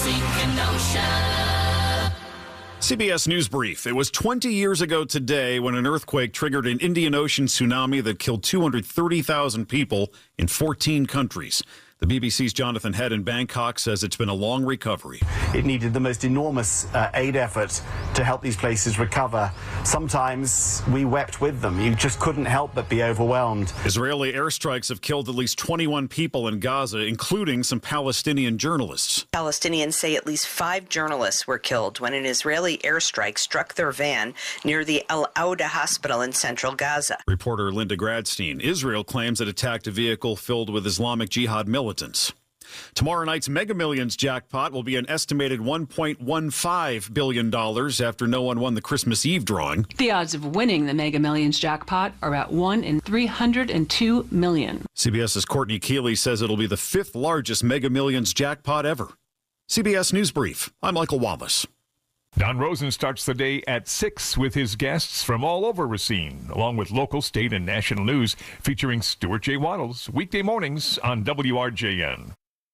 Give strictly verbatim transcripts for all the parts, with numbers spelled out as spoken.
sink an ocean. C B S News Brief. It was twenty years ago today when an earthquake triggered an Indian Ocean tsunami that killed two hundred thirty thousand people in fourteen countries. The B B C's Jonathan Head in Bangkok says it's been a long recovery. It needed the most enormous uh, aid effort to help these places recover. Sometimes we wept with them. You just couldn't help but be overwhelmed. Israeli airstrikes have killed at least twenty-one people in Gaza, including some Palestinian journalists. Palestinians say at least five journalists were killed when an Israeli airstrike struck their van near the Al Auda hospital in central Gaza. Reporter Linda Gradstein. Israel claims it attacked a vehicle filled with Islamic Jihad militants. Tomorrow night's Mega Millions jackpot will be an estimated one point one five billion dollars after no one won the Christmas Eve drawing. The odds of winning the Mega Millions jackpot are at one in three hundred two million. CBS's Courtney Keeley says it'll be the fifth largest Mega Millions jackpot ever. C B S News Brief. I'm Michael Wallace. Don Rosen starts the day at six with his guests from all over Racine, along with local, state, and national news featuring Stuart J. Waddles, weekday mornings on W R J N.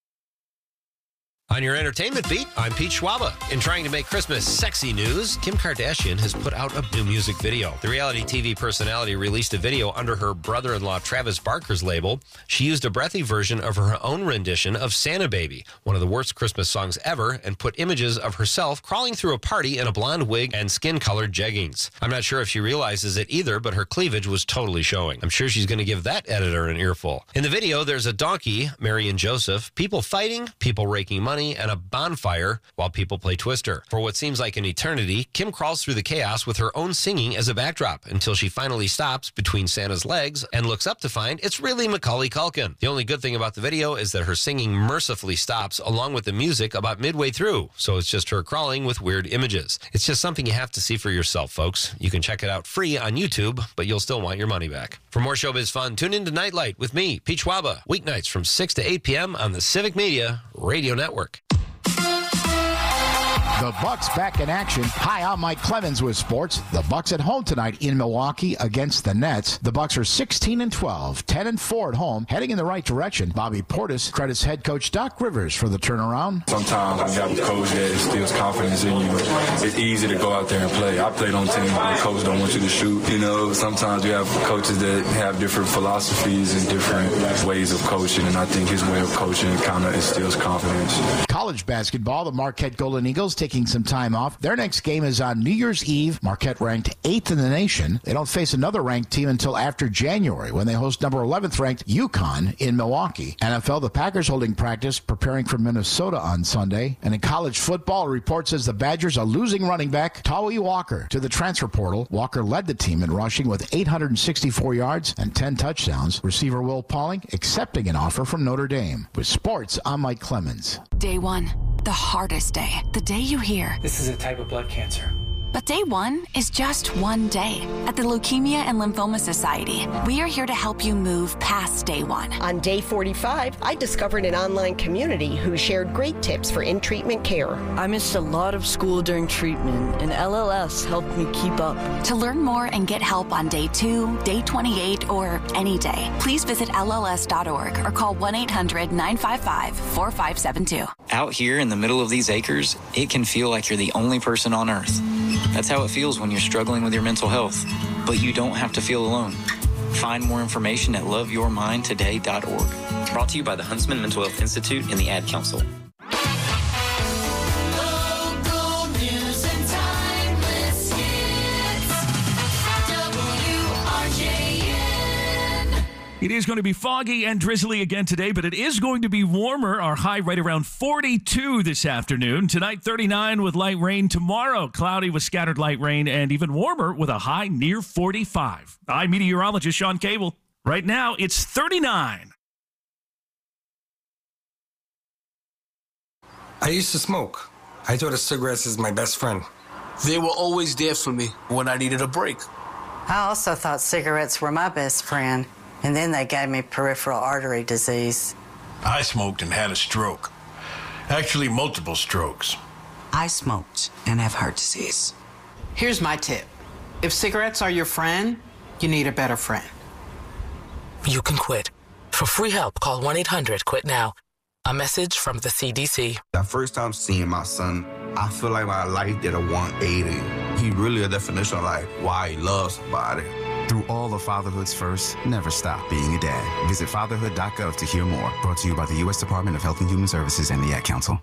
On your entertainment beat, I'm Pete Schwaba. In trying to make Christmas sexy news, Kim Kardashian has put out a new music video. The reality T V personality released a video under her brother-in-law Travis Barker's label. She used a breathy version of her own rendition of Santa Baby, one of the worst Christmas songs ever, and put images of herself crawling through a party in a blonde wig and skin-colored jeggings. I'm not sure if she realizes it either, but her cleavage was totally showing. I'm sure she's going to give that editor an earful. In the video, there's a donkey, Mary and Joseph, people fighting, people raking money, and a bonfire while people play Twister. For what seems like an eternity, Kim crawls through the chaos with her own singing as a backdrop until she finally stops between Santa's legs and looks up to find it's really Macaulay Culkin. The only good thing about the video is that her singing mercifully stops along with the music about midway through, so it's just her crawling with weird images. It's just something you have to see for yourself, folks. You can check it out free on YouTube, but you'll still want your money back. For more showbiz fun, tune in to Nightlight with me, Pete Schwaba, weeknights from six to eight p.m. on the Civic Media Radio Network. The Bucks back in action. Hi, I'm Mike Clemens with sports. The Bucks at home tonight in Milwaukee against the Nets. The Bucks are sixteen and twelve, ten and four at home, heading in the right direction. Bobby Portis credits head coach Doc Rivers for the turnaround. Sometimes when you have a coach that instills confidence in you, it's easy to go out there and play. I played on teams where the coach don't want you to shoot. You know, sometimes you have coaches that have different philosophies and different ways of coaching, and I think his way of coaching kind of instills confidence. College basketball, the Marquette Golden Eagles taking some time off. Their next game is on New Year's Eve. Marquette ranked eighth in the nation. They don't face another ranked team until after January when they host number eleventh ranked UConn in Milwaukee. N F L, the Packers holding practice preparing for Minnesota on Sunday. And in college football, a report says the Badgers are losing running back Tawee Walker to the transfer portal. Walker led the team in rushing with eight hundred sixty-four yards and ten touchdowns. Receiver Will Pauling accepting an offer from Notre Dame. With sports, I'm Mike Clemens. Day one, the hardest day. The day you hear, this is a type of blood cancer. But day one is just one day. At the Leukemia and Lymphoma Society, we are here to help you move past day one. On day forty-five, I discovered an online community who shared great tips for in-treatment care. I missed a lot of school during treatment, and L L S helped me keep up. To learn more and get help on day two, day twenty-eight, or any day, please visit L L S dot org or call one eight hundred nine five five four five seven two. Out here in the middle of these acres, it can feel like you're the only person on earth. That's how it feels when you're struggling with your mental health. But you don't have to feel alone. Find more information at love your mind today dot org. Brought to you by the Huntsman Mental Health Institute and the Ad Council. Local news and timeless hits. W R J N. It is going to be foggy and drizzly again today, but it is going to be warmer. Our high right around forty-two this afternoon. Tonight, thirty-nine with light rain. Tomorrow, cloudy with scattered light rain and even warmer with a high near forty-five. I'm meteorologist Sean Cable. Right now, it's thirty-nine. I used to smoke. I thought of cigarettes as my best friend. They were always there for me when I needed a break. I also thought cigarettes were my best friend. And then they gave me peripheral artery disease. I smoked and had a stroke. Actually, multiple strokes. I smoked and have heart disease. Here's my tip. If cigarettes are your friend, you need a better friend. You can quit. For free help, call one eight hundred quit now. A message from the C D C. That first time seeing my son, I feel like my life did a one eighty. He really a definition of like why he loves somebody. Through all of fatherhood's first, never stop being a dad. Visit fatherhood dot gov to hear more. Brought to you by the U S Department of Health and Human Services and the Ad Council.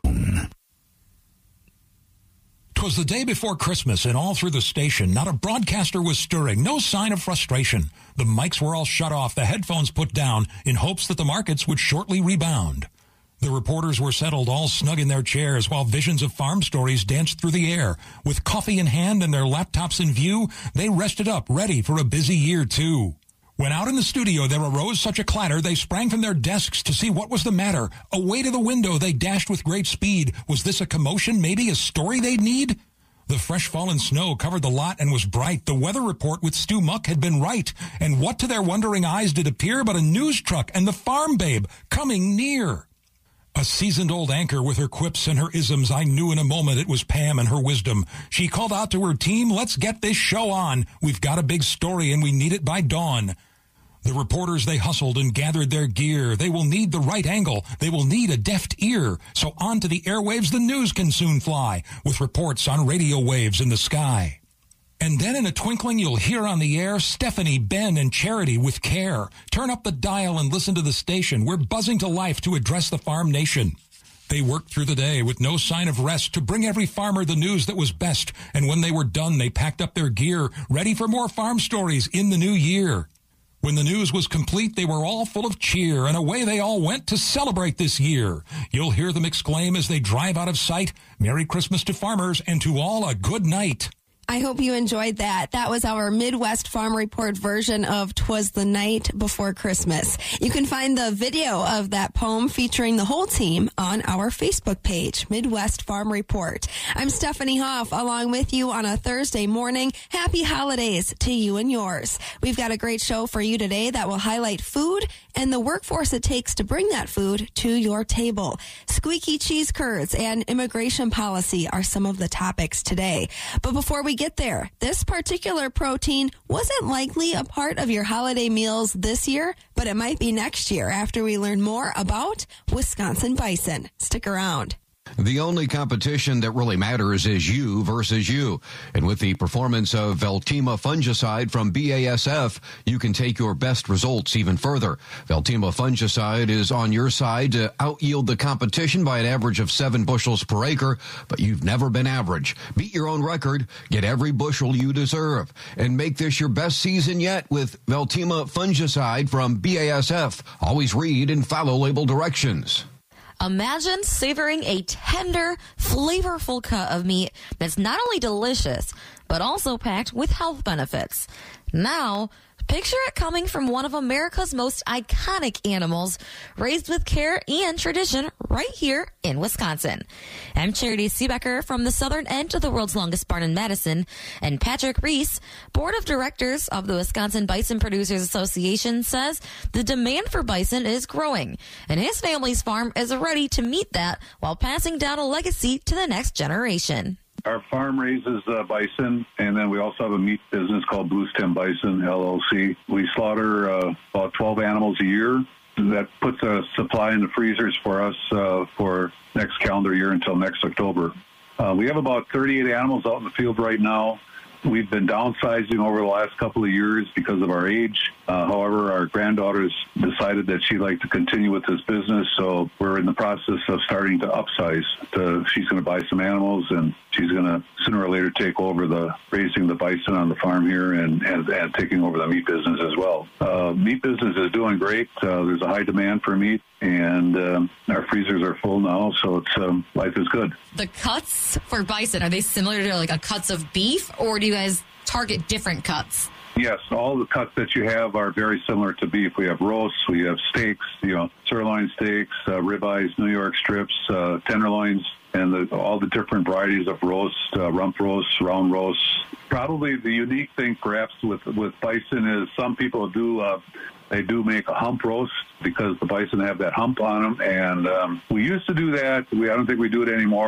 'Twas the day before Christmas, and all through the station, not a broadcaster was stirring, no sign of frustration. The mics were all shut off, the headphones put down, in hopes that the markets would shortly rebound. The reporters were settled, all snug in their chairs, while visions of farm stories danced through the air. With coffee in hand and their laptops in view, they rested up, ready for a busy year, too. When out in the studio there arose such a clatter, they sprang from their desks to see what was the matter. Away to the window they dashed with great speed. Was this a commotion, maybe a story they'd need? The fresh fallen snow covered the lot and was bright. The weather report with Stu Muck had been right. And what to their wondering eyes did appear but a news truck and the farm babe coming near? A seasoned old anchor with her quips and her isms, I knew in a moment it was Pam and her wisdom. She called out to her team, let's get this show on. We've got a big story and we need it by dawn. The reporters, they hustled and gathered their gear. They will need the right angle. They will need a deft ear. So onto the airwaves the news can soon fly, with reports on radio waves in the sky. And then in a twinkling you'll hear on the air Stephanie, Ben, and Charity with care. Turn up the dial and listen to the station. We're buzzing to life to address the farm nation. They worked through the day with no sign of rest to bring every farmer the news that was best. And when they were done, they packed up their gear, ready for more farm stories in the new year. When the news was complete, they were all full of cheer, and away they all went to celebrate this year. You'll hear them exclaim as they drive out of sight, Merry Christmas to farmers, and to all a good night. I hope you enjoyed that. That was our Midwest Farm Report version of 'Twas the Night Before Christmas. You can find the video of that poem featuring the whole team on our Facebook page, Midwest Farm Report. I'm Stephanie Hoff, along with you on a Thursday morning. Happy holidays to you and yours. We've got a great show for you today that will highlight food and the workforce it takes to bring that food to your table. Squeaky cheese curds and immigration policy are some of the topics today. But before we get there, this particular protein wasn't likely a part of your holiday meals this year, but it might be next year after we learn more about Wisconsin bison. Stick around. The only competition that really matters is you versus you. And with the performance of Veltima fungicide from B A S F, you can take your best results even further. Veltima fungicide is on your side to out-yield the competition by an average of seven bushels per acre, but you've never been average. Beat your own record, get every bushel you deserve, and make this your best season yet with Veltima fungicide from B A S F. Always read and follow label directions. Imagine savoring a tender, flavorful cut of meat that's not only delicious, but also packed with health benefits. Now, picture it coming from one of America's most iconic animals, raised with care and tradition right here in Wisconsin. I'm Charity Seebecker from the southern end of the world's longest barn in Madison, and Patrick Reese, board of directors of the Wisconsin Bison Producers Association, says the demand for bison is growing, and his family's farm is ready to meet that while passing down a legacy to the next generation. Our farm raises uh, bison, and then we also have a meat business called Blue Stem Bison, L L C. We slaughter uh, about twelve animals a year. That puts a supply in the freezers for us uh, for next calendar year until next October. Uh, we have about thirty-eight animals out in the field right now. We've been downsizing over the last couple of years because of our age. Uh, however, our granddaughter's decided that she'd like to continue with this business, so we're in the process of starting to upsize. To, she's going to buy some animals, and she's going to sooner or later take over the raising the bison on the farm here and, and, and taking over the meat business as well. Uh, meat business is doing great. Uh, there's a high demand for meat, and um, our freezers are full now, so it's um, life is good. The cuts for bison, are they similar to like a cuts of beef, or do you guys target different cuts? Yes, all the cuts that you have are very similar to beef. We have roasts, we have steaks, you know, sirloin steaks, uh, ribeyes, New York strips, uh, tenderloins, and the, all the different varieties of roast, uh, rump roasts, round roasts. Probably the unique thing, perhaps, with with bison is some people do uh, they do make a hump roast because the bison have that hump on them, and um, we used to do that. We I don't think we do it anymore. It's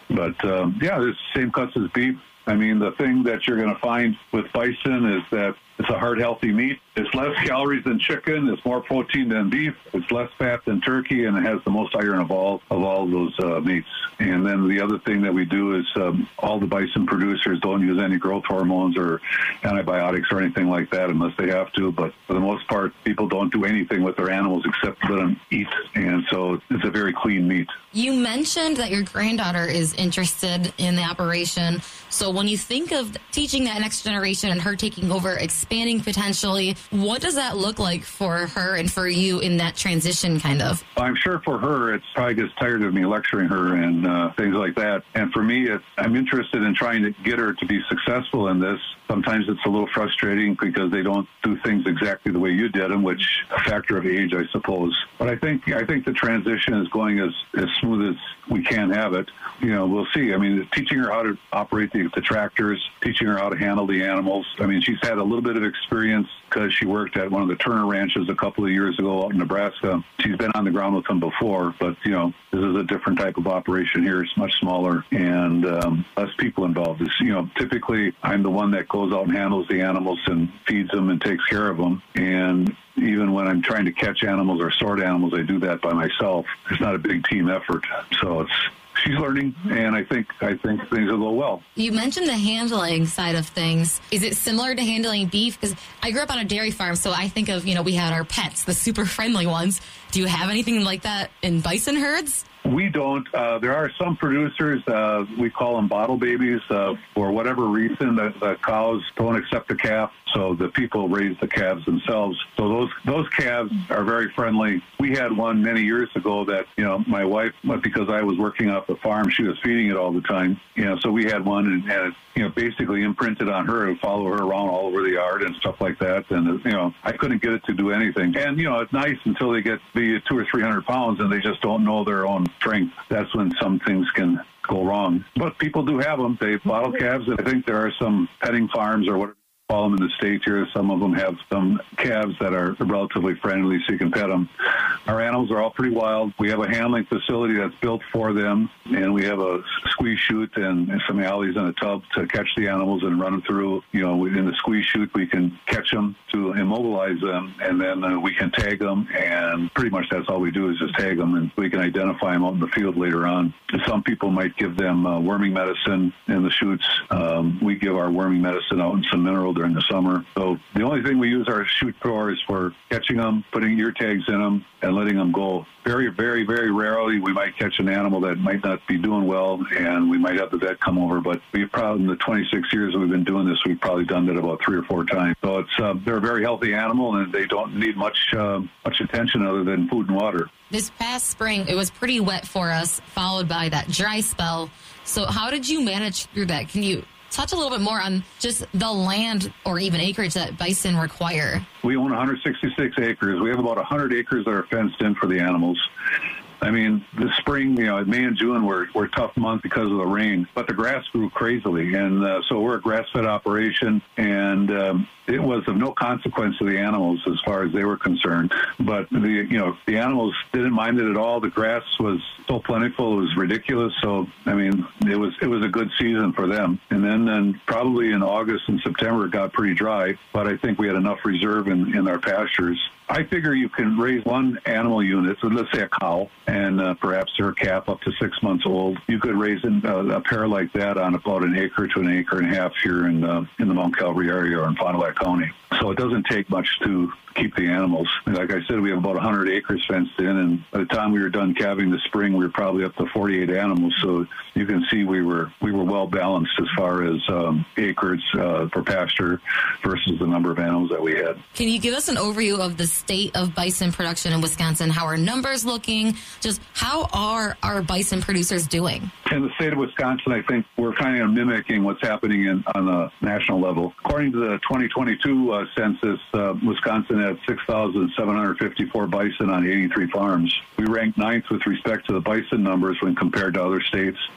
But, um, yeah, it's the same cuts as beef. I mean, the thing that you're going to find with bison is that it's a hard, healthy meat. It's less calories than chicken. It's more protein than beef. It's less fat than turkey, and it has the most iron of all of all those uh, meats. And then the other thing that we do is um, all the bison producers don't use any growth hormones or antibiotics or anything like that unless they have to. But for the most part, people don't do anything with their animals except let them eat. And so it's a very clean meat. You mentioned that your granddaughter is interested in the operation. So when you think of teaching that next generation and her taking over, expanding potentially, what does that look like for her and for you in that transition kind of? I'm sure for her, it's probably gets tired of me lecturing her and uh, things like that. And for me, it's, I'm interested in trying to get her to be successful in this. Sometimes it's a little frustrating because they don't do things exactly the way you did them, which a factor of age, I suppose. But I think I think the transition is going as, as smooth as we can have it. You know, we'll see. I mean, teaching her how to operate the, the tractors, teaching her how to handle the animals. I mean, she's had a little bit of experience because she worked at one of the Turner ranches a couple of years ago out in Nebraska. She's been on the ground with them before, but, you know, this is a different type of operation here. It's much smaller and um, less people involved. It's, you know, typically I'm the one that goes out and handles the animals and feeds them and takes care of them. And even when I'm trying to catch animals or sort animals, I do that by myself. It's not a big team effort. So it's, she's learning, and I think I think things will go well. You mentioned the handling side of things. Is it similar to handling beef? Because I grew up on a dairy farm, so I think of, you know, we had our pets, the super friendly ones. Do you have anything like that in bison herds? We don't. Uh, there are some producers, uh, we call them bottle babies. Uh, for whatever reason, the, the cows don't accept the calf, so the people raise the calves themselves. So those those calves are very friendly. We had one many years ago that, you know, my wife, because I was working off the farm, she was feeding it all the time. You know, so we had one and, and it, you know, basically imprinted on her to follow her around all over the yard and stuff like that. And, you know, I couldn't get it to do anything. And, you know, it's nice until they get the two or three hundred pounds and they just don't know their own strength. That's when some things can go wrong. But people do have them. They bottle calves. I think there are some petting farms or whatever you call them in the States here. Some of them have some calves that are relatively friendly so you can pet them. Our animals are all pretty wild. We have a handling facility that's built for them, and we have a squeeze chute and, and some alleys in a tub to catch the animals and run them through. You know, in the squeeze chute, we can catch them to immobilize them, and then uh, we can tag them, and pretty much that's all we do is just tag them, and we can identify them out in the field later on. Some people might give them uh, worming medicine in the chutes. Um, we give our worming medicine out in some mineral during the summer. So the only thing we use our chute for is for catching them, putting ear tags in them, and letting them go. Very, very, very rarely we might catch an animal that might not be doing well, and we might have the vet come over. But we've probably, in the twenty-six years that we've been doing this, we've probably done that about three or four times. So it's uh, they're a very healthy animal, and they don't need much uh, much attention other than food and water. This past spring, it was pretty wet for us, followed by that dry spell. So how did you manage through that? Can you touch a little bit more on just the land or even acreage that bison require? We own one hundred sixty-six acres. We have about one hundred acres that are fenced in for the animals. I mean, the spring, you know, May and June were, were tough months because of the rain, but the grass grew crazily. And uh, so we're a grass-fed operation, and um, it was of no consequence to the animals as far as they were concerned. But, the you know, the animals didn't mind it at all. The grass was so plentiful, it was ridiculous. So, I mean, it was it was a good season for them. And then, then probably in August and September, it got pretty dry, but I think we had enough reserve in, in our pastures. I figure you can raise one animal unit, so let's say a cow, and uh, perhaps her calf up to six months old. You could raise an, uh, a pair like that on about an acre to an acre and a half here in, uh, in the Mount Calvary area or in Fond du Lac County. So it doesn't take much to keep the animals. Like I said, we have about one hundred acres fenced in, and by the time we were done calving this spring, we were probably up to forty-eight animals. So you can see we were we were well balanced as far as um, acreage uh, for pasture versus the number of animals that we had. Can you give us an overview of the state of bison production in Wisconsin? How are numbers looking? Just how are our bison producers doing? In the state of Wisconsin, I think we're kind of mimicking what's happening in, on the national level. According to the twenty twenty-two uh, census, uh, Wisconsin had six thousand seven hundred fifty-four bison on eighty-three farms. We ranked ninth with respect to the bison numbers when compared to other states, and we ranked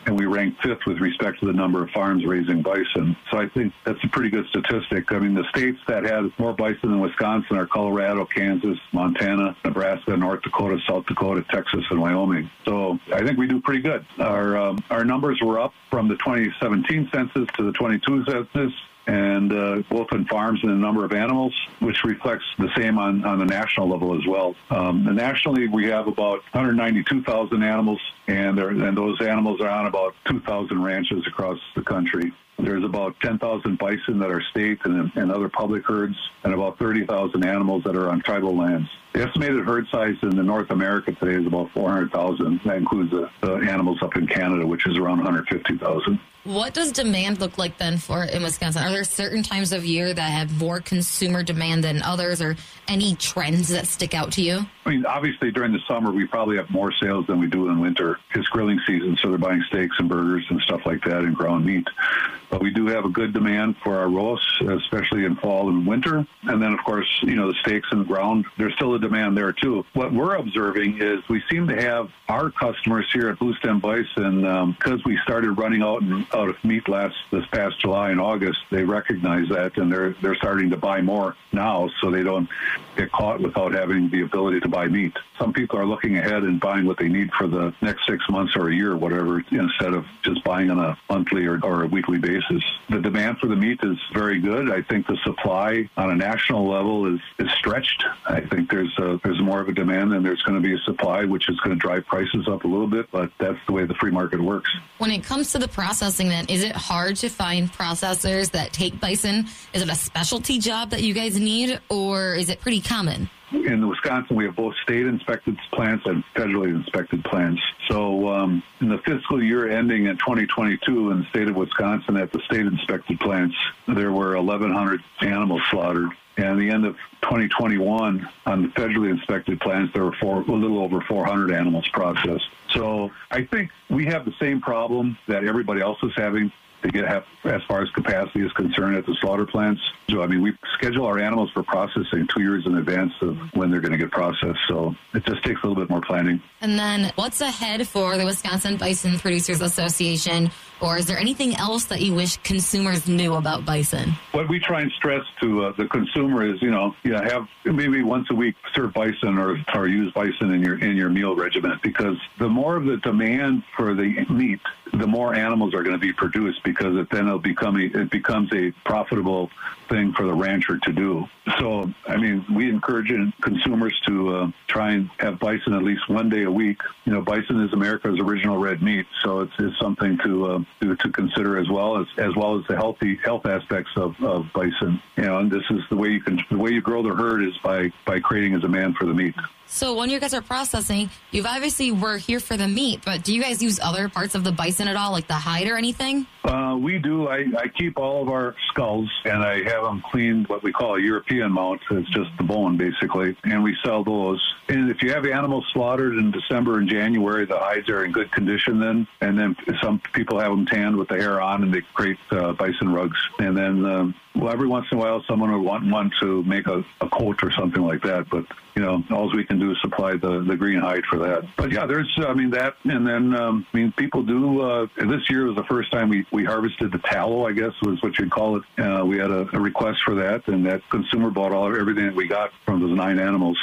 ranked fifth with respect to the number of farms raising bison. So I think that's a pretty good statistic. I mean, the states that had more bison than Wisconsin are Colorado, Kansas, Montana, Nebraska, North Dakota, South Dakota, Texas, and Wyoming. So I think we do pretty good. Our um, our numbers were up from the twenty seventeen census to the twenty-two census, and uh, both in farms and the number of animals, which reflects the same on, on the national level as well. Um, and nationally, we have about one hundred ninety-two thousand animals, and, there, and those animals are on about two thousand ranches across the country. There's about ten thousand bison that are state and, and other public herds, and about thirty thousand animals that are on tribal lands. The estimated herd size in the North America today is about four hundred thousand. That includes the, the animals up in Canada, which is around one hundred fifty thousand. What does demand look like then for in Wisconsin? Are there certain times of year that have more consumer demand than others, or any trends that stick out to you? I mean, obviously during the summer we probably have more sales than we do in winter. It's grilling season, so they're buying steaks and burgers and stuff like that and ground meat. But we do have a good demand for our roasts, especially in fall and winter. And then, of course, you know, the steaks and the ground, there's still a demand there too. What we're observing is we seem to have our customers here at Blue Stem Bison, um, because we started running out and out of meat last this past July and August, they recognize that, and they're they're starting to buy more now, so they don't get caught without having the ability to buy meat. Some people are looking ahead and buying what they need for the next six months or a year, whatever, instead of just buying on a monthly or, or a weekly basis. The demand for the meat is very good. I think the supply on a national level is, is stretched. I think there's a, there's more of a demand than there's going to be a supply, which is going to drive prices up a little bit, but that's the way the free market works. When it comes to the processing, then, is it hard to find processors that take bison? Is it a specialty job that you guys need, or is it pretty common? In Wisconsin, we have both state-inspected plants and federally inspected plants. So um, in the fiscal year ending in twenty twenty-two in the state of Wisconsin at the state-inspected plants, there were eleven hundred animals slaughtered. And at the end of twenty twenty-one, on the federally inspected plants, there were four, a little over four hundred animals processed. So I think we have the same problem that everybody else is having to get have, as far as capacity is concerned at the slaughter plants. So, I mean, we schedule our animals for processing two years in advance of when they're going to get processed. So it just takes a little bit more planning. And then what's ahead for the Wisconsin Bison Producers Association? Or is there anything else that you wish consumers knew about bison? What we try and stress to uh, the consumer is, you know, you know, have maybe once a week serve bison or, or use bison in your in your meal regimen, because the more of the demand for the meat, the more animals are going to be produced, because it, then it'll become a, it becomes a profitable thing for the rancher to do. So, I mean, we encourage consumers to uh, try and have bison at least one day a week. You know, bison is America's original red meat, so it's, it's something to, uh, to to consider as well as as well as the healthy health aspects of, of bison. You know, and this is the way you can the way you grow the herd is by by creating a demand for the meat. So when you guys are processing, you've obviously were here for the meat, but do you guys use other parts of the bison at all, like the hide or anything? Uh, we do. I, I keep all of our skulls, and I have them cleaned, what we call a European mount. It's just the bone, basically, and we sell those. And if you have animals slaughtered in December and January, the hides are in good condition then, and then some people have them tanned with the hair on, and they create uh, bison rugs. And then, um, well, every once in a while, someone will want one to make a, a coat or something like that, but you know, all we can do is supply the, the green hide for that. But yeah, there's, I mean, that, and then, um, I mean, people do, uh, this year was the first time we, we harvested the tallow, I guess was what you'd call it. Uh, we had a, a request for that, and that consumer bought all everything that we got from those nine animals.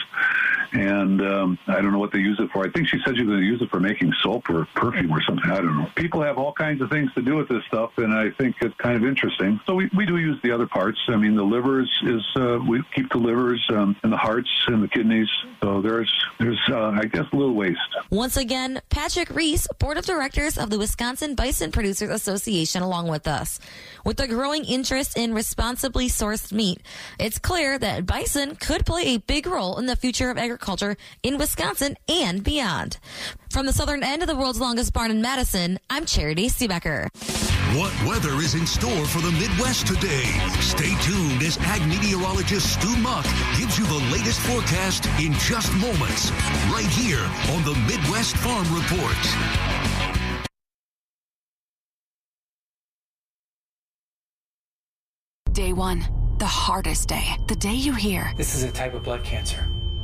And um, I don't know what they use it for. I think she said she was going to use it for making soap or perfume or something. I don't know. People have all kinds of things to do with this stuff, and I think it's kind of interesting. So we, we do use the other parts. I mean, the livers is, uh, we keep the livers um, and the hearts and the kidneys. So there's, there's uh, I guess, a little waste. Once again, Patrick Reese, Board of Directors of the Wisconsin Bison Producers Association, along with us. With the growing interest in responsibly sourced meat, it's clear that bison could play a big role in the future of agriculture in Wisconsin and beyond. From the southern end of the world's longest barn in Madison, I'm Charity Seebecker. What weather is in store for the Midwest today? Stay tuned as ag meteorologist Stu Muck gives you the latest forecast in just moments, right here on the Midwest Farm Report. Day one, the hardest day. The day you hear, this is a type of blood cancer.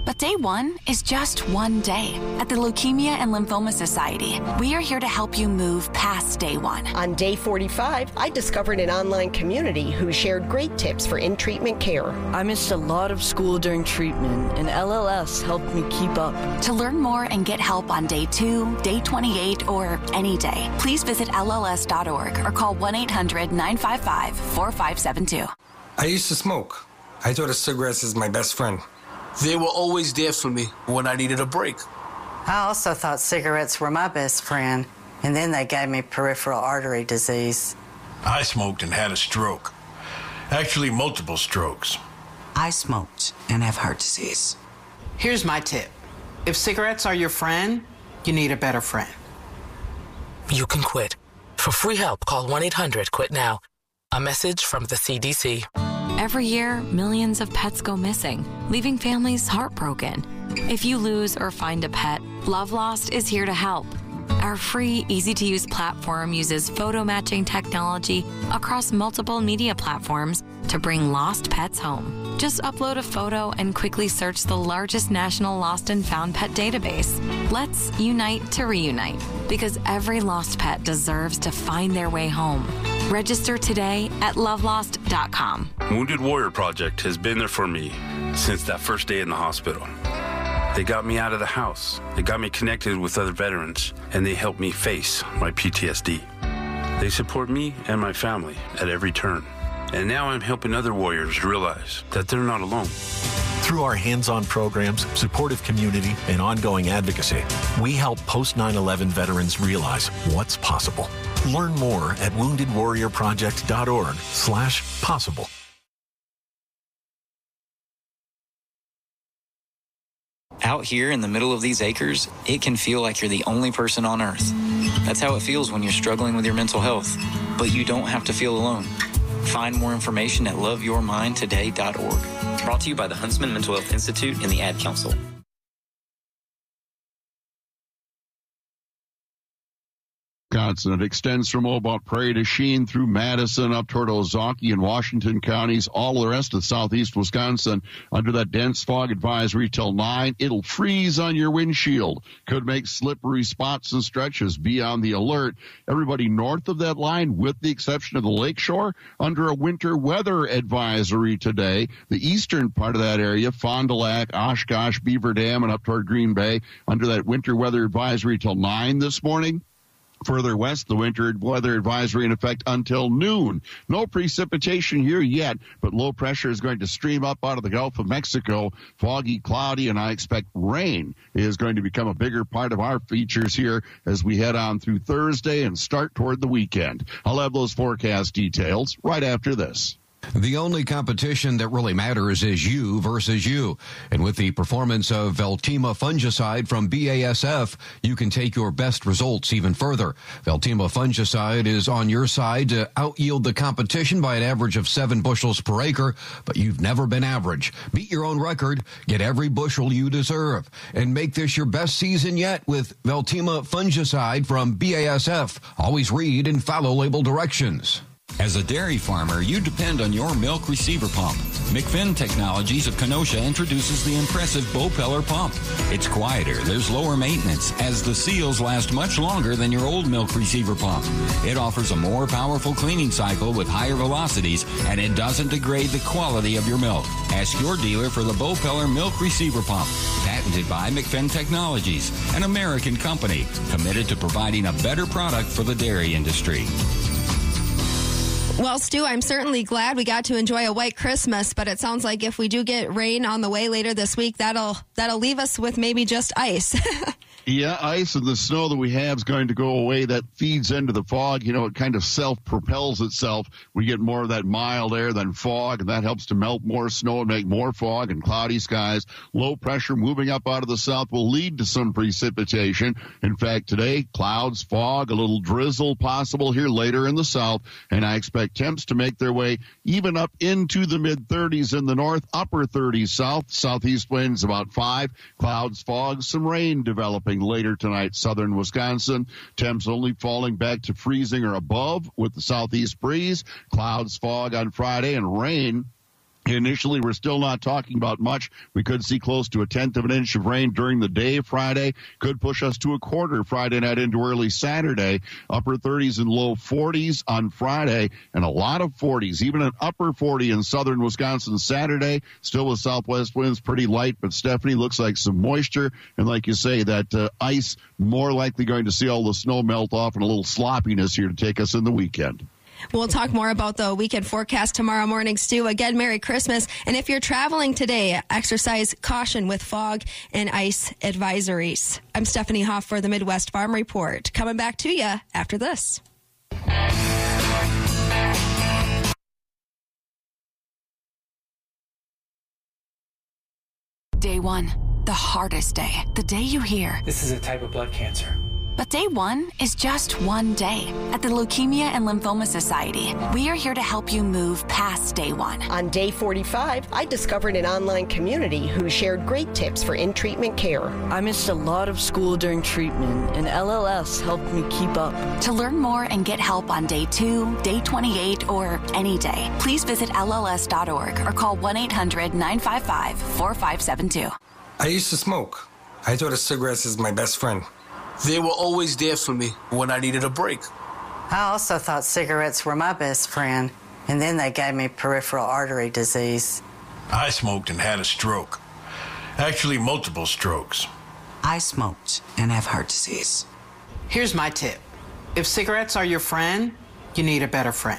But day one is just one day. At the Leukemia and Lymphoma Society, we are here to help you move past day one. On day forty-five, I discovered an online community who shared great tips for in-treatment care. I missed a lot of school during treatment, and L L S helped me keep up. To learn more and get help on day two, day twenty-eight, or any day, please visit L L S dot org or call one eight hundred nine five five four five seven two. I used to smoke. I thought of cigarettes as my best friend. They were always there for me when I needed a break. I also thought cigarettes were my best friend, and then they gave me peripheral artery disease. I smoked and had a stroke. Actually, multiple strokes. I smoked and have heart disease. Here's my tip. If cigarettes are your friend, you need a better friend. You can quit. For free help, call one eight hundred quit now. A message from the C D C. Every year, millions of pets go missing, leaving families heartbroken. If you lose or find a pet, Love Lost is here to help. Our free, easy-to-use platform uses photo matching technology across multiple media platforms to bring lost pets home. Just upload a photo and quickly search the largest national lost and found pet database. Let's unite to reunite, because every lost pet deserves to find their way home. Register today at love lost dot com. Wounded Warrior Project has been there for me since that first day in the hospital. They got me out of the house. They got me connected with other veterans, and they helped me face my P T S D. They support me and my family at every turn. And now I'm helping other warriors realize that they're not alone. Through our hands-on programs, supportive community, and ongoing advocacy, we help post nine eleven veterans realize what's possible. Learn more at wounded warrior project dot org slash possible. Out here in the middle of these acres, it can feel like you're the only person on earth. That's how it feels when you're struggling with your mental health. But you don't have to feel alone. Find more information at love your mind today dot org. Brought to you by the Huntsman Mental Health Institute and the Ad Council. Wisconsin. It extends from about Prairie to Sheen through Madison up toward Ozaukee and Washington counties, all the rest of southeast Wisconsin under that dense fog advisory till nine. It'll freeze on your windshield. Could make slippery spots and stretches. Be on the alert. Everybody north of that line, with the exception of the lakeshore, under a winter weather advisory today. The eastern part of that area, Fond du Lac, Oshkosh, Beaver Dam, and up toward Green Bay, under that winter weather advisory till nine this morning. Further west, the winter weather advisory in effect until noon. No precipitation here yet, but low pressure is going to stream up out of the Gulf of Mexico. Foggy, cloudy, and I expect rain is going to become a bigger part of our features here as we head on through Thursday and start toward the weekend. I'll have those forecast details right after this. The only competition that really matters is you versus you. And with the performance of Veltima fungicide from B A S F, you can take your best results even further. Veltima fungicide is on your side to out-yield the competition by an average of seven bushels per acre, but you've never been average. Beat your own record, get every bushel you deserve, and make this your best season yet with Veltima fungicide from B A S F. Always read and follow label directions. As a dairy farmer, you depend on your milk receiver pump. McFinn Technologies of Kenosha introduces the impressive Bopeller pump. It's quieter, there's lower maintenance, as the seals last much longer than your old milk receiver pump. It offers a more powerful cleaning cycle with higher velocities, and it doesn't degrade the quality of your milk. Ask your dealer for the Bopeller milk receiver pump, patented by McFinn Technologies, an American company committed to providing a better product for the dairy industry. Well, Stu, I'm certainly glad we got to enjoy a white Christmas, but it sounds like if we do get rain on the way later this week, that'll that'll leave us with maybe just ice. Yeah, ice and the snow that we have is going to go away. That feeds into the fog. You know, it kind of self-propels itself. We get more of that mild air than fog, and that helps to melt more snow and make more fog and cloudy skies. Low pressure moving up out of the south will lead to some precipitation. In fact, today, clouds, fog, a little drizzle possible here later in the south, and I expect temps to make their way even up into the mid-thirties in the north, upper thirties south. Southeast winds about five. Clouds, fog, some rain developing later tonight, southern Wisconsin. Temps only falling back to freezing or above with the southeast breeze. Clouds, fog on Friday, and rain Initially, we're still not talking about much. We could see close to a tenth of an inch of rain during the day Friday. Could push us to a quarter Friday night into early Saturday. Upper thirties and low forties on Friday, and a lot of forties, even an upper forty in southern Wisconsin Saturday. Still with southwest winds, pretty light, but Stephanie, looks like some moisture. And like you say, that uh, ice, more likely going to see all the snow melt off, and a little sloppiness here to take us in the weekend. We'll talk more about the weekend forecast tomorrow morning, Stu. Again, Merry Christmas. And if you're traveling today, exercise caution with fog and ice advisories. I'm Stephanie Hoff for the Midwest Farm Report. Coming back to you after this. Day one, the hardest day. The day you hear, this is a type of blood cancer. But day one is just one day. At the Leukemia and Lymphoma Society, we are here to help you move past day one. On day forty-five, I discovered an online community who shared great tips for in-treatment care. I missed a lot of school during treatment, and L L S helped me keep up. To learn more and get help on day two, day twenty-eight, or any day, please visit L L S dot org or call one eight hundred nine five five four five seven two. I used to smoke. I thought of cigarettes as my best friend. They were always there for me when I needed a break. I also thought cigarettes were my best friend, and then they gave me peripheral artery disease. I smoked and had a stroke. Actually, multiple strokes. I smoked and have heart disease. Here's my tip. If cigarettes are your friend, you need a better friend.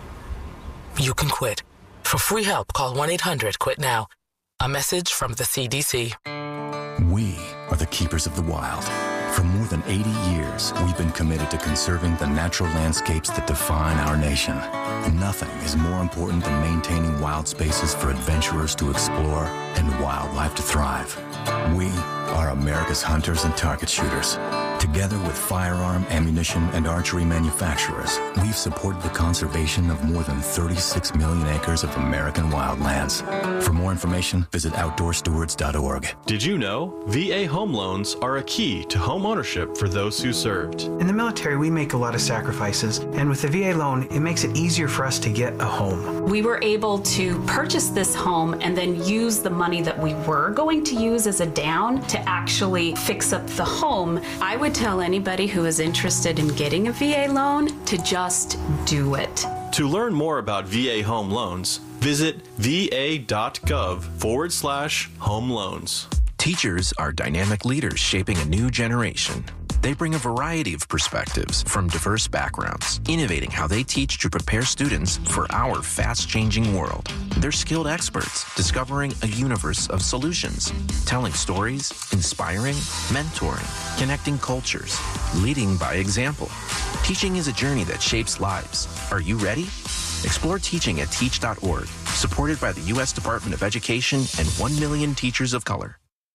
You can quit. For free help, call one eight hundred quit now. A message from the C D C. We are the keepers of the wild. For more than eighty years, we've been committed to conserving the natural landscapes that define our nation. Nothing is more important than maintaining wild spaces for adventurers to explore and wildlife to thrive. We are America's hunters and target shooters. Together with firearm, ammunition, and archery manufacturers, we've supported the conservation of more than thirty-six million acres of American wildlands. For more information, visit outdoor stewards dot org. Did you know V A home loans are a key to home ownership for those who served? In the military, we make a lot of sacrifices, and with the V A loan, it makes it easier for us to get a home. We were able to purchase this home and then use the money that we were going to use as a down to actually fix up the home. I would tell anybody who is interested in getting a V A loan to just do it. To learn more about V A home loans, visit va.gov forward slash home loans. Teachers are dynamic leaders shaping a new generation. They bring a variety of perspectives from diverse backgrounds, innovating how they teach to prepare students for our fast-changing world. They're skilled experts discovering a universe of solutions, telling stories, inspiring, mentoring, connecting cultures, leading by example. Teaching is a journey that shapes lives. Are you ready? Explore teaching at teach dot org, supported by the U S Department of Education and one million teachers of color.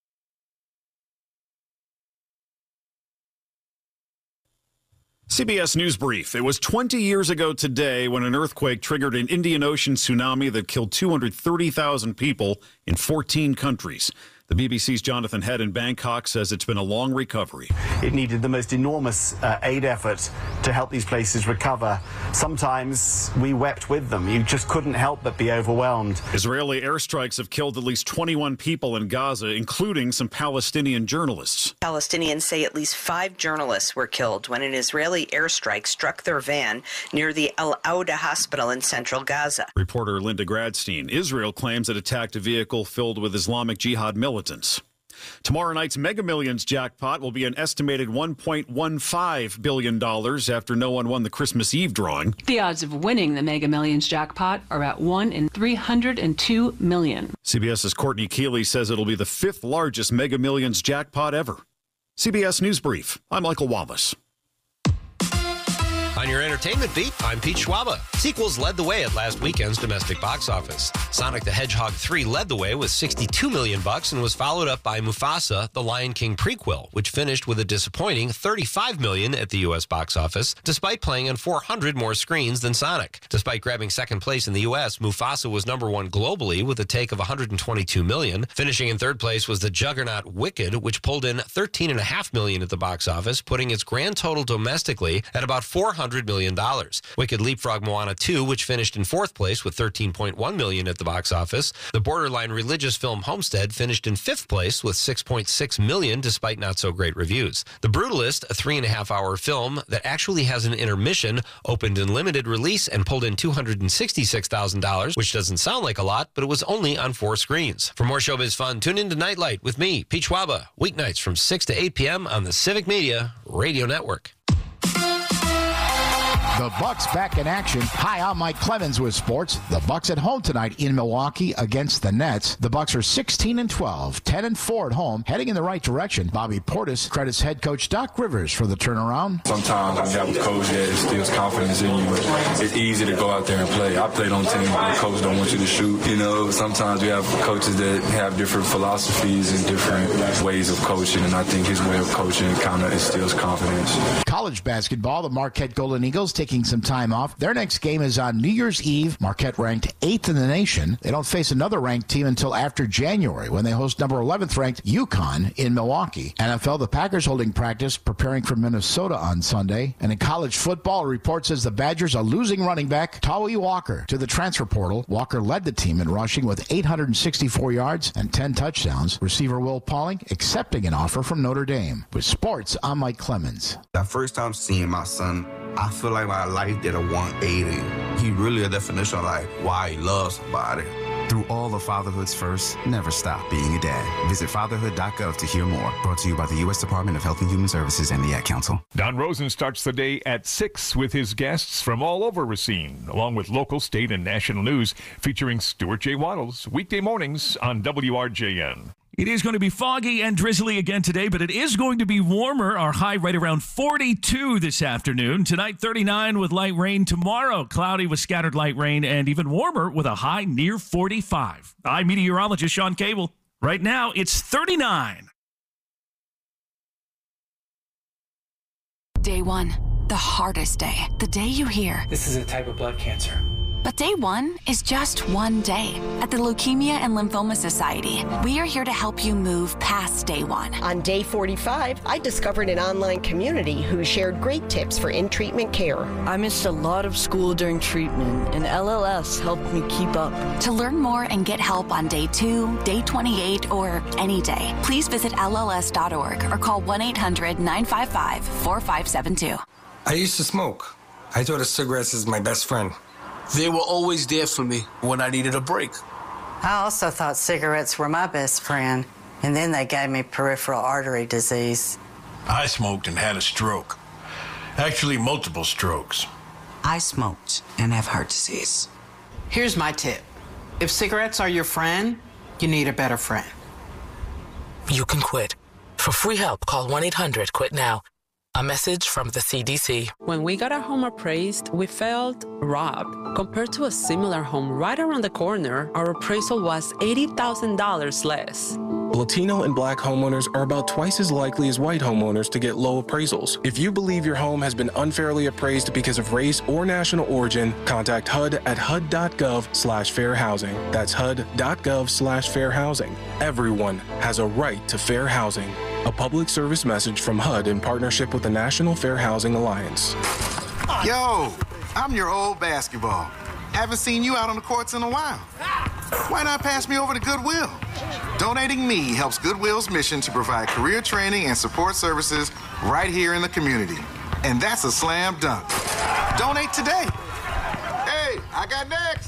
C B S News Brief. It was twenty years ago today when an earthquake triggered an Indian Ocean tsunami that killed two hundred thirty thousand people in fourteen countries. The B B C's Jonathan Head in Bangkok says it's been a long recovery. It needed the most enormous uh, aid effort to help these places recover. Sometimes we wept with them. You just couldn't help but be overwhelmed. Israeli airstrikes have killed at least twenty-one people in Gaza, including some Palestinian journalists. Palestinians say at least five journalists were killed when an Israeli airstrike struck their van near the Al Auda hospital in central Gaza. Reporter Linda Gradstein. Israel claims it attacked a vehicle filled with Islamic Jihad militants. Tomorrow night's Mega Millions jackpot will be an estimated one point one five billion dollars after no one won the Christmas Eve drawing. The odds of winning the Mega Millions jackpot are at one in three hundred two million. CBS's Courtney Keeley says it'll be the fifth largest Mega Millions jackpot ever. C B S News Brief. I'm Michael Wallace. On your entertainment beat, I'm Pete Schwaba. Sequels led the way at last weekend's domestic box office. Sonic the Hedgehog three led the way with sixty-two million bucks and was followed up by Mufasa, the Lion King prequel, which finished with a disappointing thirty-five million at the U S box office, despite playing on four hundred more screens than Sonic. Despite grabbing second place in the U S, Mufasa was number one globally with a take of one hundred twenty-two million. Finishing in third place was the juggernaut Wicked, which pulled in thirteen point five million at the box office, putting its grand total domestically at about four hundred hundred million dollars. Wicked leapfrogged Moana two, which finished in fourth place with thirteen point one million dollars at the box office. The borderline religious film Homestead finished in fifth place with six point six million dollars despite not so great reviews. The Brutalist, a three and a half hour film that actually has an intermission, opened in limited release and pulled in two hundred sixty-six thousand dollars, which doesn't sound like a lot, but it was only on four screens. For more showbiz fun, tune in to Nightlight with me, Pete Schwaba, weeknights from six to eight p.m. on the Civic Media Radio Network. The Bucks back in action. Hi, I'm Mike Clemens with sports. The Bucks at home tonight in Milwaukee against the Nets. The Bucks are sixteen and twelve, ten and four at home, heading in the right direction. Bobby Portis credits head coach Doc Rivers for the turnaround. Sometimes when you have a coach that instills confidence in you, it's easy to go out there and play. I played on teams where the coach don't want you to shoot. You know, sometimes we have coaches that have different philosophies and different ways of coaching, and I think his way of coaching kind of instills confidence. College basketball, the Marquette Golden Eagles taking some time off. Their next game is on New Year's Eve. Marquette ranked eighth in the nation. They don't face another ranked team until after January when they host number eleventh ranked UConn in Milwaukee. N F L, the Packers holding practice, preparing for Minnesota on Sunday. And in college football, a report says the Badgers are losing running back Tawee Walker to the transfer portal. Walker led the team in rushing with eight hundred sixty-four yards and ten touchdowns. Receiver Will Pauling accepting an offer from Notre Dame. With sports, I'm Mike Clemens. That first time seeing my son, I feel like my life did a one eighty. He really a definition of like why he loves somebody. Through all of fatherhood's first, never stop being a dad. Visit fatherhood dot gov to hear more. Brought to you by the U S Department of Health and Human Services and the Ad Council. Don Rosen starts the day at six with his guests from all over Racine, along with local, state, and national news, featuring Stuart J. Waddles, weekday mornings on W R J N. It is going to be foggy and drizzly again today, but it is going to be warmer. Our high right around forty-two this afternoon. Tonight, thirty-nine with light rain. Tomorrow, cloudy with scattered light rain and even warmer with a high near forty-five. I'm meteorologist Sean Cable. Right now, it's thirty-nine. Day one, the hardest day. The day you hear, This is a type of blood cancer. but day one is just one day. At the Leukemia and Lymphoma Society, we are here to help you move past day one. On day forty-five, I discovered an online community who shared great tips for in-treatment care. I missed a lot of school during treatment, and L L S helped me keep up. To learn more and get help on day two, day twenty-eight, or any day, please visit L L S dot org or call one eight hundred nine five five four five seven two. I used to smoke. I thought of cigarettes as my best friend. They were always there for me when I needed a break. I also thought cigarettes were my best friend, and then they gave me peripheral artery disease. I smoked and had a stroke. Actually, multiple strokes. I smoked and have heart disease. Here's my tip. If cigarettes are your friend, you need a better friend. You can quit. For free help, call one eight hundred quit now. A message from the C D C. When we got our home appraised, we felt robbed. Compared to a similar home right around the corner, our appraisal was eighty thousand dollars less. Latino and Black homeowners are about twice as likely as white homeowners to get low appraisals. If you believe your home has been unfairly appraised because of race or national origin, contact H U D at H U D dot gov slash fair housing. That's H U D dot gov slash fair housing. Everyone has a right to fair housing. A public service message from H U D in partnership with the National Fair Housing Alliance. Yo, I'm your old basketball. Haven't seen you out on the courts in a while. Why not pass me over to Goodwill? Donating me helps Goodwill's mission to provide career training and support services right here in the community. And that's a slam dunk. Donate today. Hey, I got next.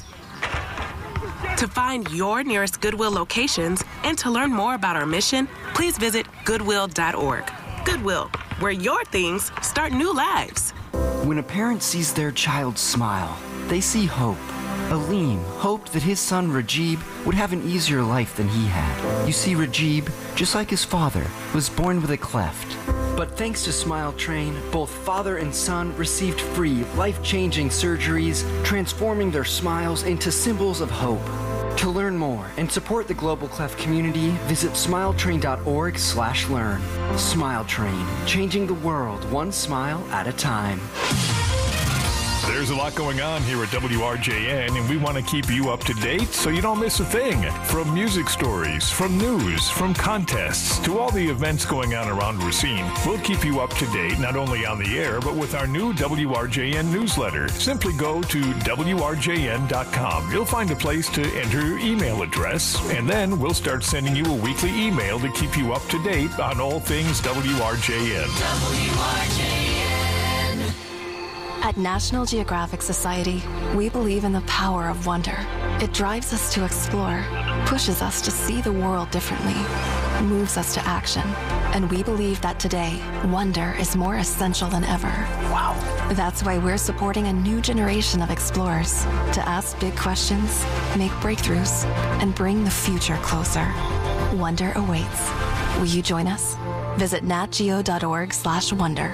To find your nearest Goodwill locations and to learn more about our mission, please visit goodwill dot org. Goodwill, where your things start new lives. When a parent sees their child smile, they see hope. Aleem hoped that his son Rajib would have an easier life than he had. You see, Rajib, just like his father, was born with a cleft. But thanks to Smile Train, both father and son received free, life-changing surgeries, transforming their smiles into symbols of hope. To learn more and support the Global Cleft community, visit smile train dot org slash learn. Smile Train, changing the world one smile at a time. There's a lot going on here at W R J N, and we want to keep you up to date so you don't miss a thing. From music stories, from news, from contests, to all the events going on around Racine, we'll keep you up to date not only on the air, but with our new W R J N newsletter. Simply go to W R J N dot com. You'll find a place to enter your email address, and then we'll start sending you a weekly email to keep you up to date on all things W R J N. W R J N. At National Geographic Society, we believe in the power of wonder. It drives us to explore, pushes us to see the world differently, moves us to action. And we believe that today, wonder is more essential than ever. Wow. That's why we're supporting a new generation of explorers to ask big questions, make breakthroughs, and bring the future closer. Wonder awaits. Will you join us? Visit natgeo.org slash wonder.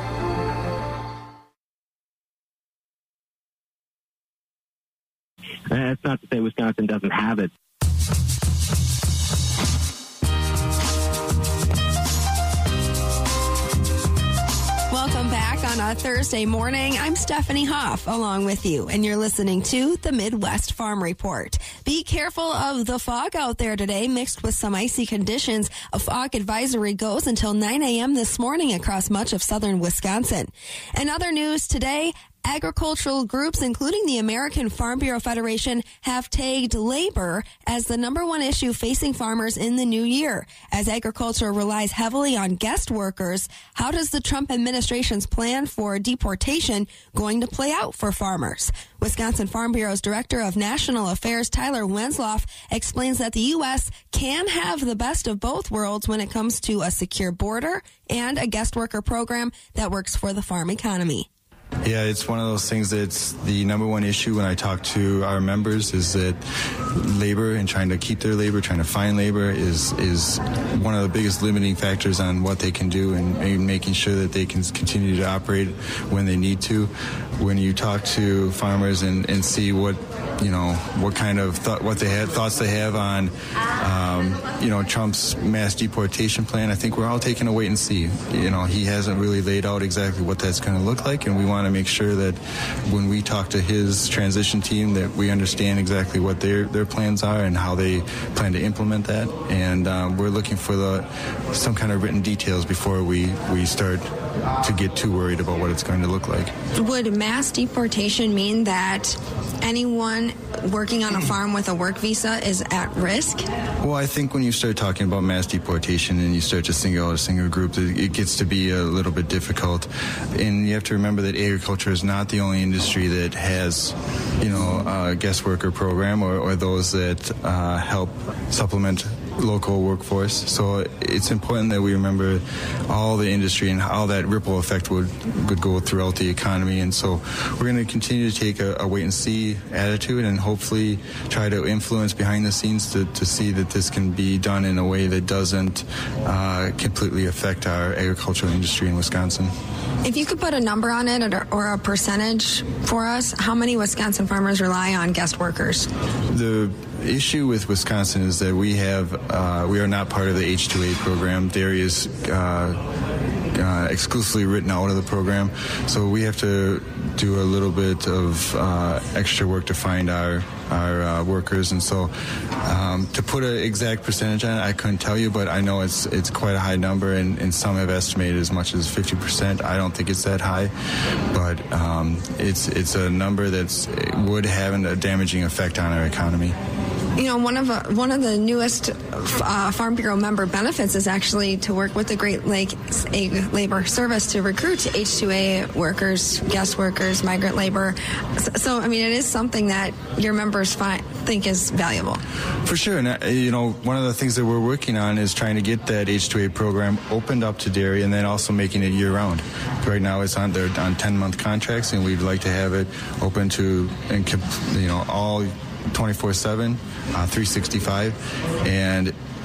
That's not to say Wisconsin doesn't have it. Welcome back on a Thursday morning. I'm Stephanie Hoff along with you, and you're listening to the Midwest Farm Report. Be careful of the fog out there today, mixed with some icy conditions. A fog advisory goes until nine a.m. this morning across much of southern Wisconsin. In other news today, agricultural groups, including the American Farm Bureau Federation, have tagged labor as the number one issue facing farmers in the new year. As agriculture relies heavily on guest workers, how does the Trump administration's plan for deportation going to play out for farmers? Wisconsin Farm Bureau's Director of National Affairs, Tyler Wenzloff, explains that the U S can have the best of both worlds when it comes to a secure border and a guest worker program that works for the farm economy. Yeah, it's one of those things that's the number one issue when I talk to our members is that labor and trying to keep their labor, trying to find labor is is one of the biggest limiting factors on what they can do and, and making sure that they can continue to operate when they need to. When you talk to farmers and, and see what, you know, what kind of th- what they had, thoughts they have on, um, you know, Trump's mass deportation plan, I think we're all taking a wait and see. You know, he hasn't really laid out exactly what that's going to look like, and we want to make sure that when we talk to his transition team that we understand exactly what their their plans are and how they plan to implement that. And um, we're looking for the some kind of written details before we, we start to get too worried about what it's going to look like. Would mass deportation mean that anyone working on a farm with a work visa is at risk? Well, I think when you start talking about mass deportation and you start to single out a single group, it gets to be a little bit difficult. And you have to remember that agriculture is not the only industry that has, you know, a guest worker program or, or those that uh, help supplement local workforce. So it's important that we remember all the industry and how that ripple effect would, would go throughout the economy. And so we're going to continue to take a, a wait-and-see attitude and hopefully try to influence behind the scenes to, to see that this can be done in a way that doesn't uh, completely affect our agricultural industry in Wisconsin. If you could put a number on it or, or a percentage for us, how many Wisconsin farmers rely on guest workers? The issue with Wisconsin is that we have uh, we are not part of the H two A program. Dairy is uh, uh, exclusively written out of the program, so we have to do a little bit of uh, extra work to find our our uh, workers. And so um, to put an exact percentage on it, I couldn't tell you, but I know it's it's quite a high number, and, and some have estimated as much as fifty percent. I don't think it's that high, but um, it's it's a number that's would have a damaging effect on our economy. You know, one of uh, one of the newest uh, Farm Bureau member benefits is actually to work with the Great Lakes Labor Service to recruit H two A workers, guest workers, migrant labor. So, so I mean, it is something that your members find, think is valuable. For sure. And, uh, you know, one of the things that we're working on is trying to get that H two A program opened up to dairy and then also making it year-round. Right now it's on, they're on ten-month contracts, and we'd like to have it open to, you know, all twenty-four seven, uh, three sixty-five, and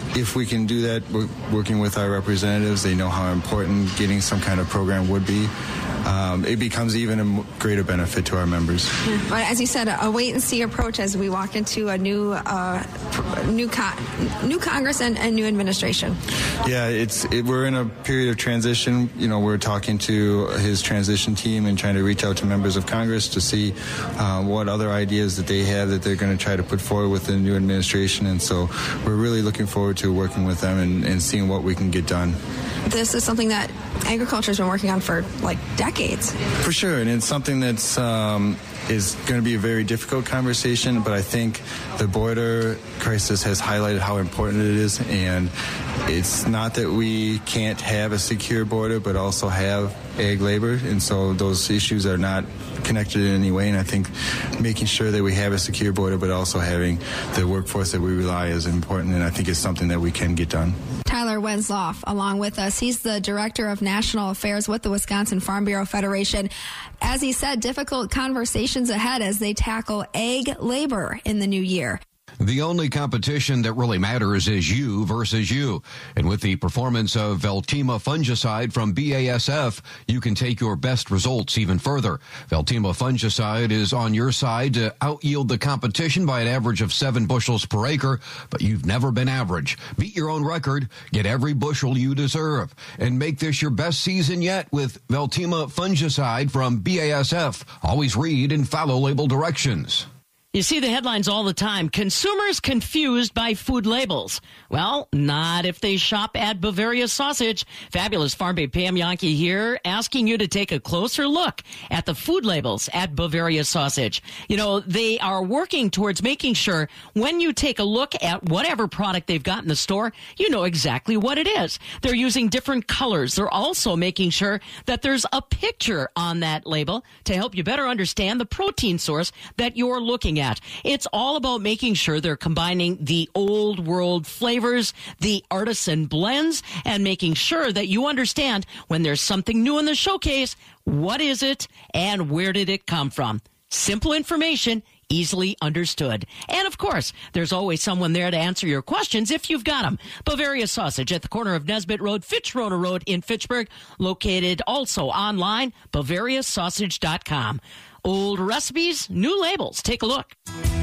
if we can do that, we're working with our representatives, they know how important getting some kind of program would be. Um, it becomes even a greater benefit to our members. Yeah. But as you said, a wait-and-see approach as we walk into a new uh, new con- new Congress and, and new administration. Yeah, it's it, we're in a period of transition. You know, we're talking to his transition team and trying to reach out to members of Congress to see uh, what other ideas that they have that they're going to try to put forward with the new administration. And so we're really looking forward to working with them and, and seeing what we can get done. This is something that agriculture has been working on for like decades. For sure, and it's something that's um, is going to be a very difficult conversation, but I think the border crisis has highlighted how important it is, and it's not that we can't have a secure border, but also have ag labor, and so those issues are not connected in any way, and I think making sure that we have a secure border, but also having the workforce that we rely is important, and I think it's something that we can get done. Tyler Wensloff along with us. He's the Director of National Affairs with the Wisconsin Farm Bureau Federation. As he said, difficult conversations ahead as they tackle ag labor in the new year. The only competition that really matters is you versus you. And with the performance of Veltima fungicide from B A S F, you can take your best results even further. Veltima fungicide is on your side to out-yield the competition by an average of seven bushels per acre, but you've never been average. Beat your own record, get every bushel you deserve, and make this your best season yet with Veltima fungicide from B A S F. Always read and follow label directions. You see the headlines all the time. Consumers confused by food labels. Well, not if they shop at Bavaria Sausage. Fabulous Farm Babe Pam Yankee here, asking you to take a closer look at the food labels at Bavaria Sausage. You know, they are working towards making sure when you take a look at whatever product they've got in the store, you know exactly what it is. They're using different colors. They're also making sure that there's a picture on that label to help you better understand the protein source that you're looking at. It's all about making sure they're combining the old world flavors, the artisan blends, and making sure that you understand when there's something new in the showcase, what is it and where did it come from? Simple information, easily understood. And of course, there's always someone there to answer your questions if you've got them. Bavaria Sausage at the corner of Nesbitt Road, Fitzroy Road in Fitchburg, located also online, bavaria sausage dot com. Old recipes, new labels. Take a look.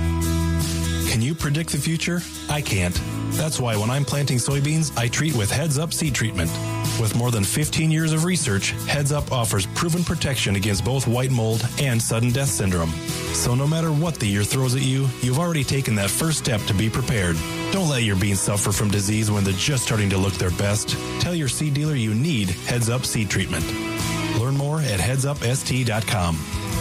Can you predict the future? I can't. That's why when I'm planting soybeans, I treat with Heads Up Seed Treatment. With more than fifteen years of research, Heads Up offers proven protection against both white mold and sudden death syndrome. So no matter what the year throws at you, you've already taken that first step to be prepared. Don't let your beans suffer from disease when they're just starting to look their best. Tell your seed dealer you need Heads Up Seed Treatment. Learn more at heads up s t dot com.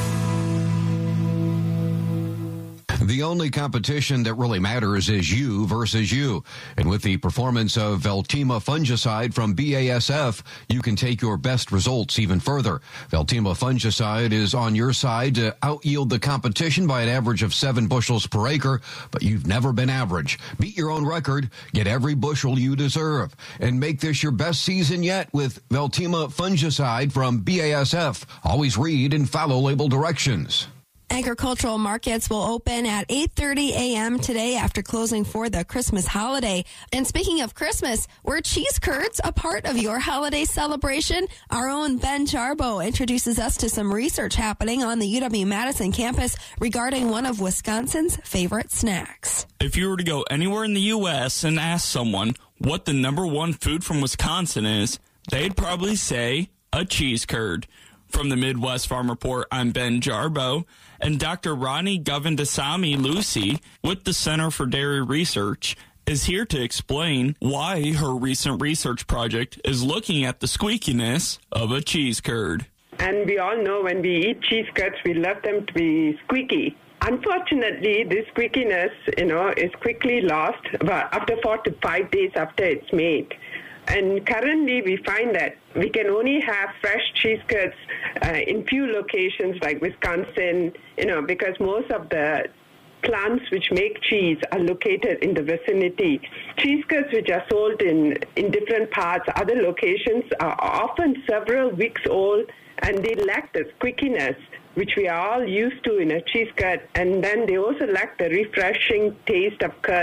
The only competition that really matters is you versus you. And with the performance of Veltima fungicide from B A S F, you can take your best results even further. Veltima fungicide is on your side to out-yield the competition by an average of seven bushels per acre, but you've never been average. Beat your own record, get every bushel you deserve, and make this your best season yet with Veltima fungicide from B A S F. Always read and follow label directions. Agricultural markets will open at eight thirty a.m. today after closing for the Christmas holiday. And speaking of Christmas, were cheese curds a part of your holiday celebration? Our own Ben Jarbo introduces us to some research happening on the U W-Madison campus regarding one of Wisconsin's favorite snacks. If you were to go anywhere in the U S and ask someone what the number one food from Wisconsin is, they'd probably say a cheese curd. From the Midwest Farm Report, I'm Ben Jarbo, and Doctor Ronnie Govindasamy Lucy with the Center for Dairy Research is here to explain why her recent research project is looking at the squeakiness of a cheese curd. And we all know when we eat cheese curds, we love them to be squeaky. Unfortunately, this squeakiness, you know, is quickly lost after four to five days after it's made. And currently, we find that we can only have fresh cheese curds uh, in few locations like Wisconsin, you know, because most of the plants which make cheese are located in the vicinity. Cheese curds which are sold in, in different parts, other locations, are often several weeks old, and they lack the squeakiness which we are all used to in a cheese curd, and then they also lack the refreshing taste of curds.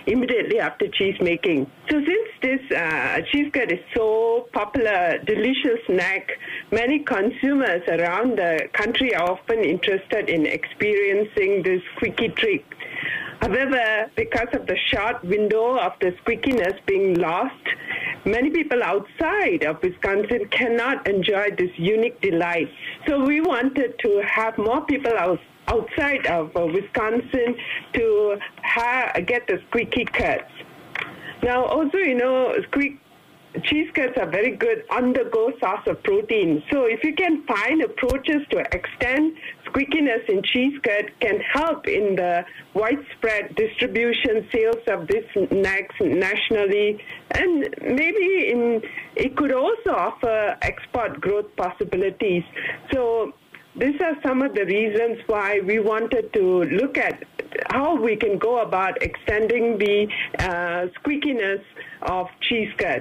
immediately after cheese making. So since this uh, cheese curd is so popular, delicious snack, many consumers around the country are often interested in experiencing this squeaky treat. However, because of the short window of the squeakiness being lost, many people outside of Wisconsin cannot enjoy this unique delight. So we wanted to have more people out, outside of uh, Wisconsin to ha- get the squeaky curds. Now, also, you know, squeak cheese curds are very good on-the-go source of protein. So if you can find approaches to extend squeakiness in cheese curd, can help in the widespread distribution sales of these snacks nationally, and maybe in it could also offer export growth possibilities. So these are some of the reasons why we wanted to look at how we can go about extending the uh, squeakiness of cheese curds.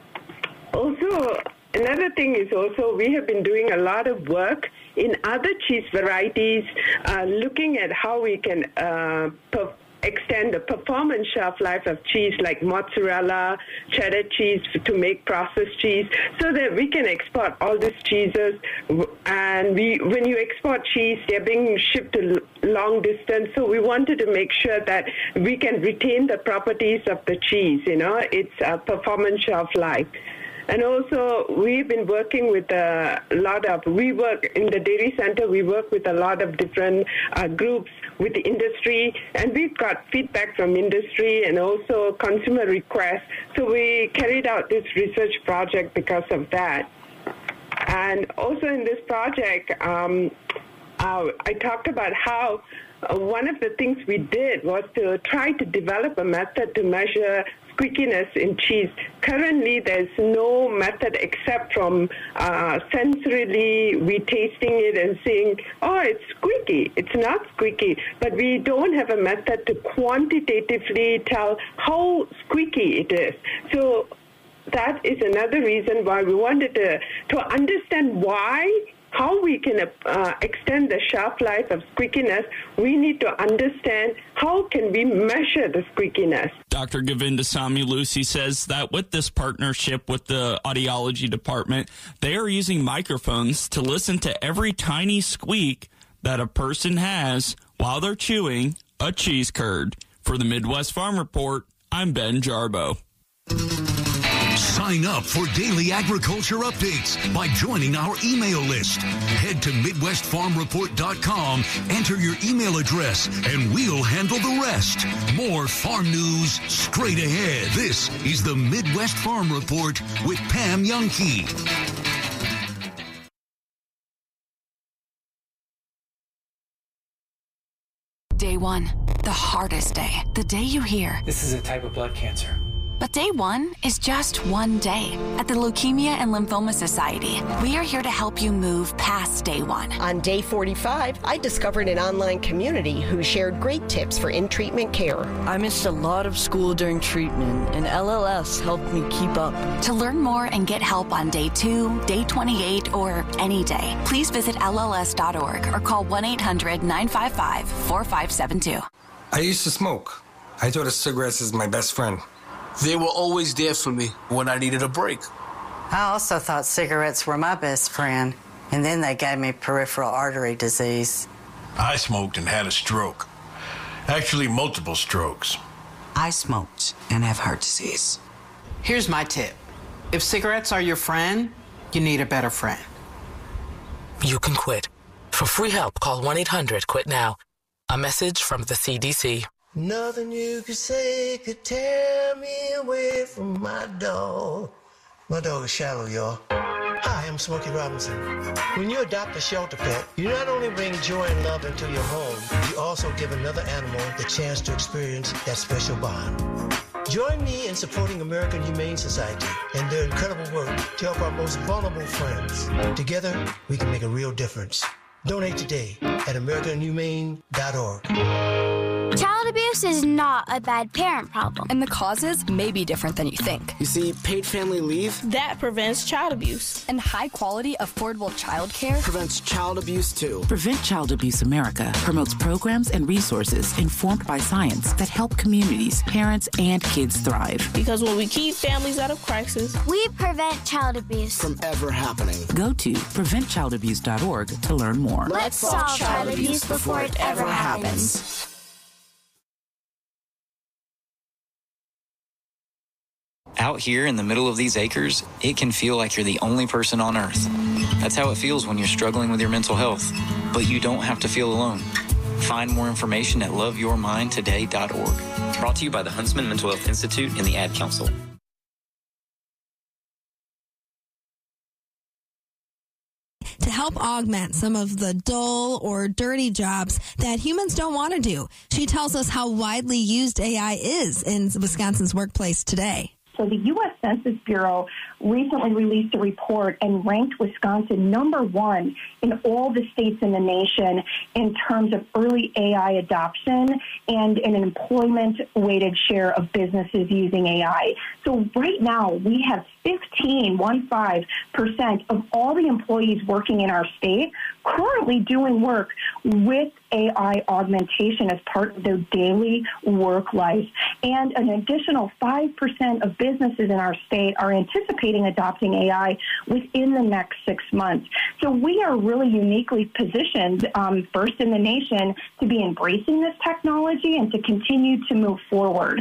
Also, another thing is also we have been doing a lot of work in other cheese varieties, uh, looking at how we can uh, per- extend the performance shelf life of cheese like mozzarella, cheddar cheese to make processed cheese, so that we can export all these cheeses. And we, when you export cheese, they're being shipped to long distance, so we wanted to make sure that we can retain the properties of the cheese, you know, its uh, performance shelf life. And also, we've been working with a lot of, we work in the Dairy Center, we work with a lot of different uh, groups with the industry, and we've got feedback from industry and also consumer requests. So we carried out this research project because of that. And also in this project, um, uh, I talked about how uh, one of the things we did was to try to develop a method to measure squeakiness in cheese. Currently, there's no method except from uh, sensorily we tasting it and saying, oh, it's squeaky. It's not squeaky. But we don't have a method to quantitatively tell how squeaky it is. So that is another reason why we wanted to, to understand why how we can uh, extend the shelf life of squeakiness. We need to understand how can we measure the squeakiness. Doctor Govindasamy Lucy says that with this partnership with the audiology department, they are using microphones to listen to every tiny squeak that a person has while they're chewing a cheese curd. For the Midwest Farm Report, I'm Ben Jarbo. Sign up for daily agriculture updates by joining our email list. Head to Midwest Farm Report dot com, enter your email address, and we'll handle the rest. More farm news straight ahead. This is the Midwest Farm Report with Pam Jahnke. Day one, the hardest day. The day you hear, this is a type of blood cancer. But day one is just one day. At the Leukemia and Lymphoma Society, we are here to help you move past day one. On day forty-five, I discovered an online community who shared great tips for in-treatment care. I missed a lot of school during treatment, and L L S helped me keep up. To learn more and get help on day two, day twenty-eight, or any day, please visit L L S dot org or call one eight hundred nine five five four five seven two. I used to smoke. I thought of cigarettes as my best friend. They were always there for me when I needed a break. I also thought cigarettes were my best friend, and then they gave me peripheral artery disease. I smoked and had a stroke. Actually, multiple strokes. I smoked and have heart disease. Here's my tip. If cigarettes are your friend, you need a better friend. You can quit. For free help, call one eight hundred quit now. A message from the C D C. Nothing you could say could tear me away from my dog. My dog is Shallow, y'all. Hi, I'm Smokey Robinson. When you adopt a shelter pet, you not only bring joy and love into your home, you also give another animal the chance to experience that special bond. Join me in supporting American Humane Society and their incredible work to help our most vulnerable friends. Together, we can make a real difference. Donate today at American Humane dot org. Child abuse is not a bad parent problem. And the causes may be different than you think. You see, paid family leave that prevents child abuse. And high-quality, affordable child care prevents child abuse, too. Prevent Child Abuse America promotes programs and resources informed by science that help communities, parents, and kids thrive. Because when we keep families out of crisis, we prevent child abuse from ever happening. Go to prevent child abuse dot org to learn more. Let's solve child abuse before it ever happens. Out here in the middle of these acres, it can feel like you're the only person on earth. That's how it feels when you're struggling with your mental health. But you don't have to feel alone. Find more information at love your mind today dot org. Brought to you by the Huntsman Mental Health Institute and the Ad Council. To help augment some of the dull or dirty jobs that humans don't want to do. She tells us how widely used A I is in Wisconsin's workplace today. So the U S Census Bureau recently released a report and ranked Wisconsin number one in all the states in the nation in terms of early A I adoption and an employment-weighted share of businesses using A I. So right now, we have fifteen, one five percent of all the employees working in our state currently doing work with A I augmentation as part of their daily work life. And an additional five percent of businesses in our state are anticipating adopting A I within the next six months. So we are really uniquely positioned, um, first in the nation, to be embracing this technology and to continue to move forward.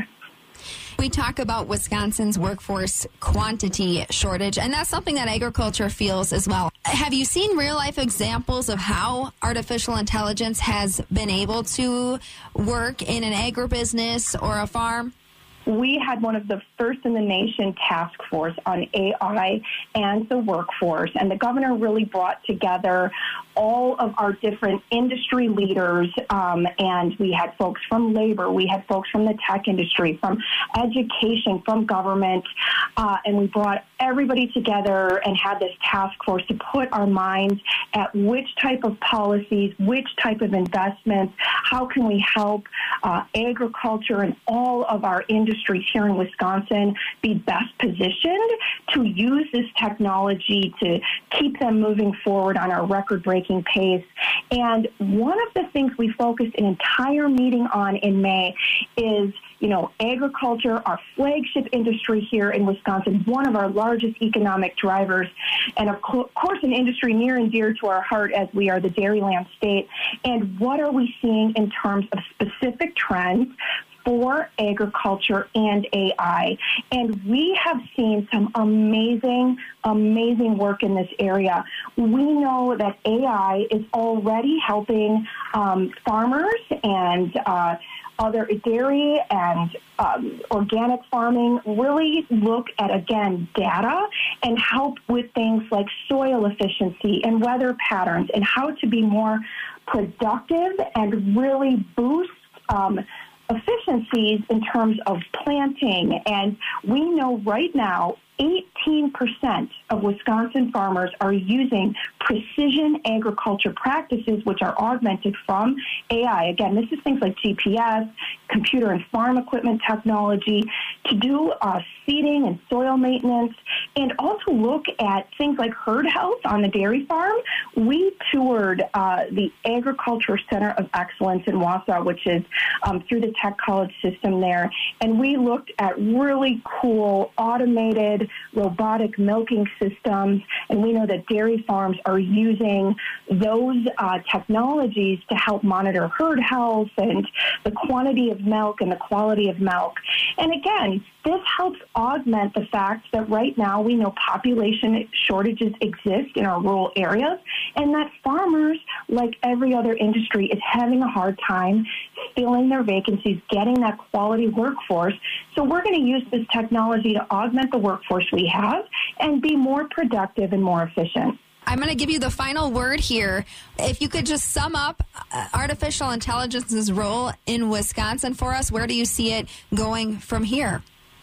We talk about Wisconsin's workforce quantity shortage, and that's something that agriculture feels as well. Have you seen real-life examples of how artificial intelligence has been able to work in an agribusiness or a farm? We had one of the first in the nation task force on A I and the workforce, and the governor really brought together all of our different industry leaders, um, and we had folks from labor, we had folks from the tech industry, from education, from government, uh, and we brought everybody together and had this task force to put our minds at which type of policies, which type of investments, how can we help uh, agriculture and all of our industries here in Wisconsin be best positioned to use this technology to keep them moving forward on our record-breaking pace. And one of the things we focused an entire meeting on in May is, you know, agriculture, our flagship industry here in Wisconsin, one of our largest economic drivers, and of co- course an industry near and dear to our heart as we are the Dairyland state. And what are we seeing in terms of specific trends for agriculture and A I? And we have seen some amazing, amazing work in this area. We know that A I is already helping um, farmers and uh, other dairy and um, organic farming really look at, again, data and help with things like soil efficiency and weather patterns and how to be more productive and really boost um, efficiencies in terms of planting. And we know right now eighteen percent of Wisconsin farmers are using precision agriculture practices, which are augmented from A I. Again, this is things like G P S, computer and farm equipment technology, to do uh, seeding and soil maintenance, and also look at things like herd health on the dairy farm. We toured uh, the Agriculture Center of Excellence in Wausau, which is um, through the Tech College system there, and we looked at really cool automated robotic milking systems, and we know that dairy farms are using those uh, technologies to help monitor herd health and the quantity of milk and the quality of milk. And again, this helps augment the fact that right now we know population shortages exist in our rural areas, and that farmers, like every other industry, is having a hard time filling their vacancies, getting that quality workforce. So we're going to use this technology to augment the workforce we have and be more productive and more efficient. I'm going to give you the final word here. If you could just sum up uh, artificial intelligence's role in Wisconsin for us, where do you see it going from here?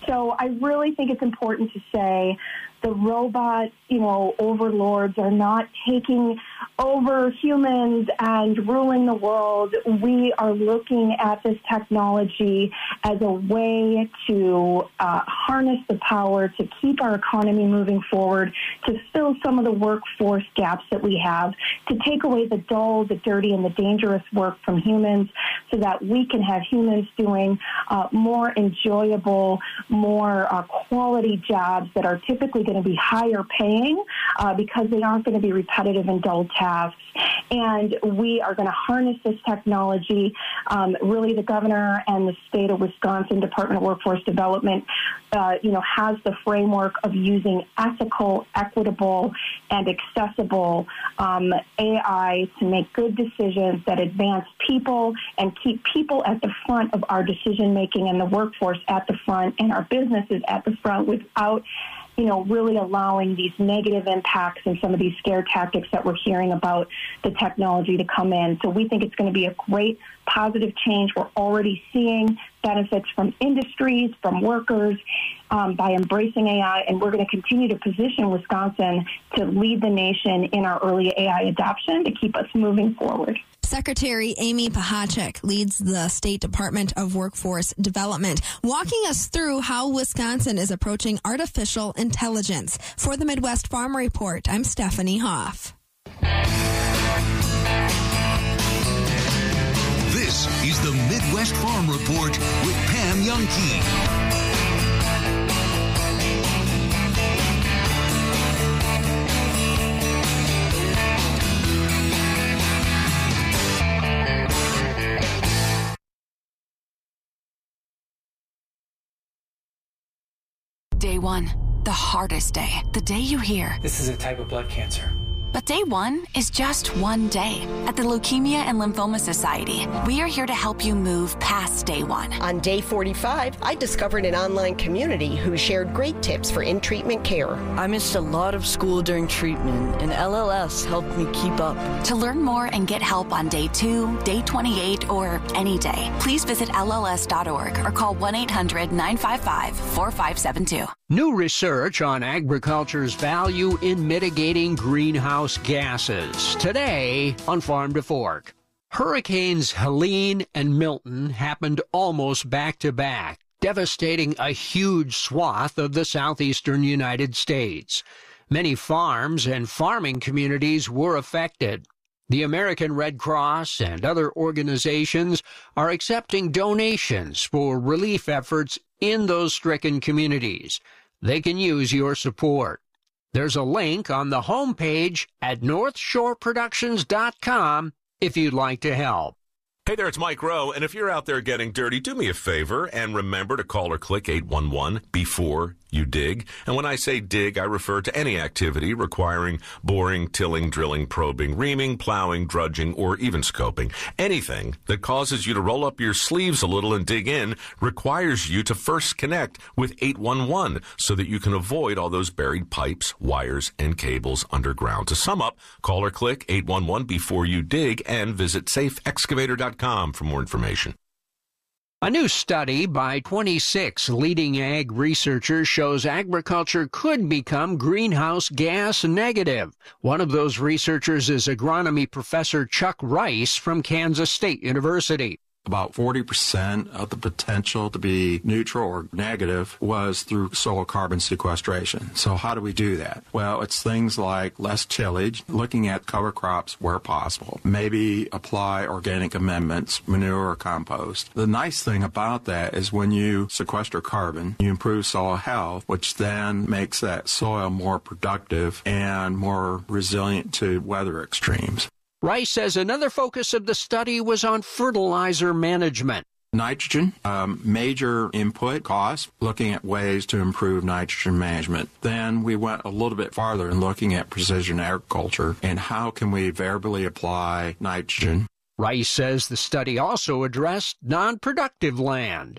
So I really think it's important to say the robot, you know, overlords are not taking over humans and ruling the world. We are looking at this technology as a way to uh, harness the power to keep our economy moving forward, to fill some of the workforce gaps that we have, to take away the dull, the dirty, and the dangerous work from humans so that we can have humans doing uh, more enjoyable, more uh, quality jobs that are typically going to be higher paying uh, because they aren't going to be repetitive and dull tasks. And we are going to harness this technology. Um, really, the governor and the state of Wisconsin Department of Workforce Development, uh, you know, has the framework of using ethical, equitable, and accessible um, A I to make good decisions that advance people and keep people at the front of our decision making and the workforce at the front and our businesses at the front without, you know, really allowing these negative impacts and some of these scare tactics that we're hearing about the technology to come in. So we think it's going to be a great positive change. We're already seeing benefits from industries, from workers, um, by embracing A I, and we're going to continue to position Wisconsin to lead the nation in our early A I adoption to keep us moving forward. Secretary Amy Pachacek leads the State Department of Workforce Development, walking us through how Wisconsin is approaching artificial intelligence. For the Midwest Farm Report, I'm Stephanie Hoff. This is the Midwest Farm Report with Pam Youngkey. Day one, the hardest day, the day you hear, "This is a type of blood cancer." But day one is just one day. At the Leukemia and Lymphoma Society, we are here to help you move past day one. On day forty-five, I discovered an online community who shared great tips for in-treatment care. I missed a lot of school during treatment, and L L S helped me keep up. To learn more and get help on day two, day twenty-eight, or any day, please visit L L S dot org or call one eight hundred nine five five four five seven two. New research on agriculture's value in mitigating greenhouse gases. Today on Farm to Fork. Hurricanes Helene and Milton happened almost back to back, devastating a huge swath of the southeastern United States. Many farms and farming communities were affected. The American Red Cross and other organizations are accepting donations for relief efforts in those stricken communities. They can use your support. There's a link on the homepage at north shore productions dot com if you'd like to help. Hey there, it's Mike Rowe, and if you're out there getting dirty, do me a favor and remember to call or click eight one one before you dig. And when I say dig, I refer to any activity requiring boring, tilling, drilling, probing, reaming, plowing, drudging, or even scoping. Anything that causes you to roll up your sleeves a little and dig in requires you to first connect with eight one one so that you can avoid all those buried pipes, wires, and cables underground. To sum up, call or click eight one one before you dig and visit safe excavator dot com for more information. A new study by twenty-six leading ag researchers shows agriculture could become greenhouse gas negative. One of those researchers is agronomy professor Chuck Rice from Kansas State University. About forty percent of the potential to be neutral or negative was through soil carbon sequestration. So how do we do that? Well, it's things like less tillage, looking at cover crops where possible, maybe apply organic amendments, manure or compost. The nice thing about that is when you sequester carbon, you improve soil health, which then makes that soil more productive and more resilient to weather extremes. Rice says another focus of the study was on fertilizer management. Nitrogen, um, major input cost, looking at ways to improve nitrogen management. Then we went a little bit farther in looking at precision agriculture and how can we variably apply nitrogen. Rice says the study also addressed non-productive land.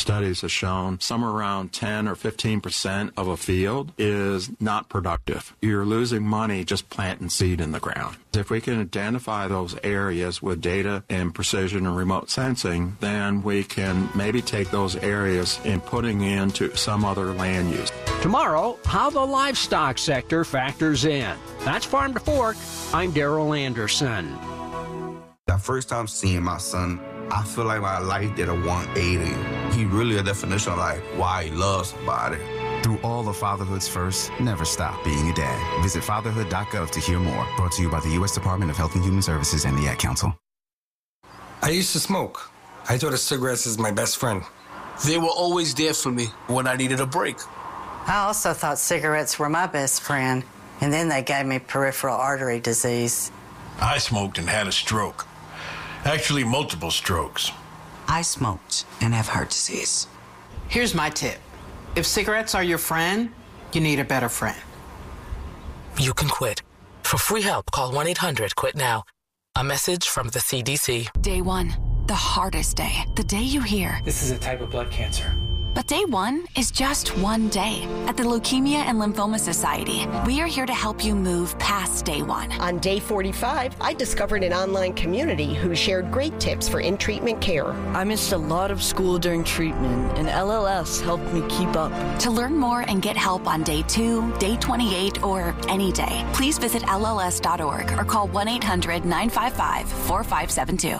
Studies have shown somewhere around ten or fifteen percent of a field is not productive. You're losing money just planting seed in the ground. If we can identify those areas with data and precision and remote sensing, then we can maybe take those areas and putting into some other land use. Tomorrow, how the livestock sector factors in. That's Farm to Fork. I'm Daryl Anderson. The first time seeing my son, I feel like my life did a one eighty. He really a definition of like why he loves somebody. Through all of fatherhood's first, never stop being a dad. Visit fatherhood dot gov to hear more. Brought to you by the U S Department of Health and Human Services and the Ad Council. I used to smoke. I thought of cigarettes as my best friend. They were always there for me when I needed a break. I also thought cigarettes were my best friend, and then they gave me peripheral artery disease. I smoked and had a stroke. Actually, multiple strokes. I smoked and have heart disease. Here's my tip. If cigarettes are your friend, you need a better friend. You can quit. For free help, call one eight hundred quit now. A message from the C D C. Day one, the hardest day. The day you hear, this is a type of blood cancer. But day one is just one day. At the Leukemia and Lymphoma Society, we are here to help you move past day one. On day forty-five, I discovered an online community who shared great tips for in-treatment care. I missed a lot of school during treatment, and L L S helped me keep up. To learn more and get help on day two, day twenty-eight, or any day, please visit L L S dot org or call one eight hundred nine five five four five seven two.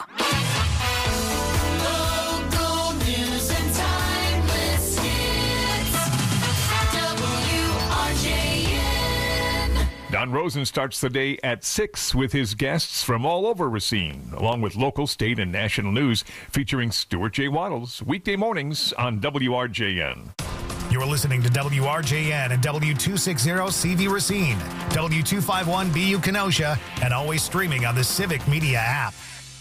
Don Rosen starts the day at six with his guests from all over Racine, along with local, state, and national news featuring Stuart J. Waddles, weekday mornings on W R J N. You're listening to W R J N and W two sixty C V Racine, W two fifty-one B U Kenosha, and always streaming on the Civic Media app.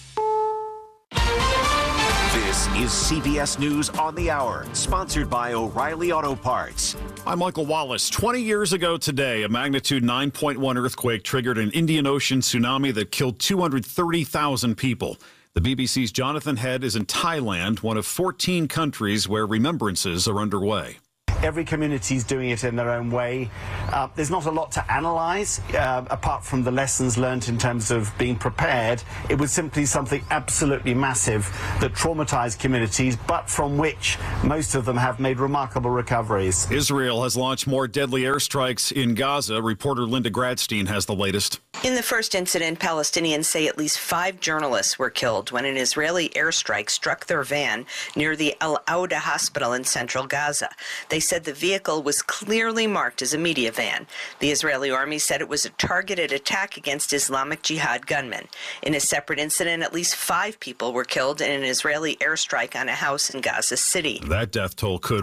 This is C B S News on the Hour, sponsored by O'Reilly Auto Parts. I'm Michael Wallace. twenty years ago today, a magnitude nine point one earthquake triggered an Indian Ocean tsunami that killed two hundred thirty thousand people. The B B C's Jonathan Head is in Thailand, one of fourteen countries where remembrances are underway. Every community is doing it in their own way. Uh, there's not a lot to analyse, uh, apart from the lessons learned in terms of being prepared. It was simply something absolutely massive that traumatised communities, but from which most of them have made remarkable recoveries. Israel has launched more deadly airstrikes in Gaza. Reporter Linda Gradstein has the latest. In the first incident, Palestinians say at least five journalists were killed when an Israeli airstrike struck their van near the Al Auda hospital in central Gaza. They said the vehicle was clearly marked as a media van. The Israeli army said it was a targeted attack against Islamic Jihad gunmen. In a separate incident, at least five people were killed in an Israeli airstrike on a house in Gaza City. That death toll could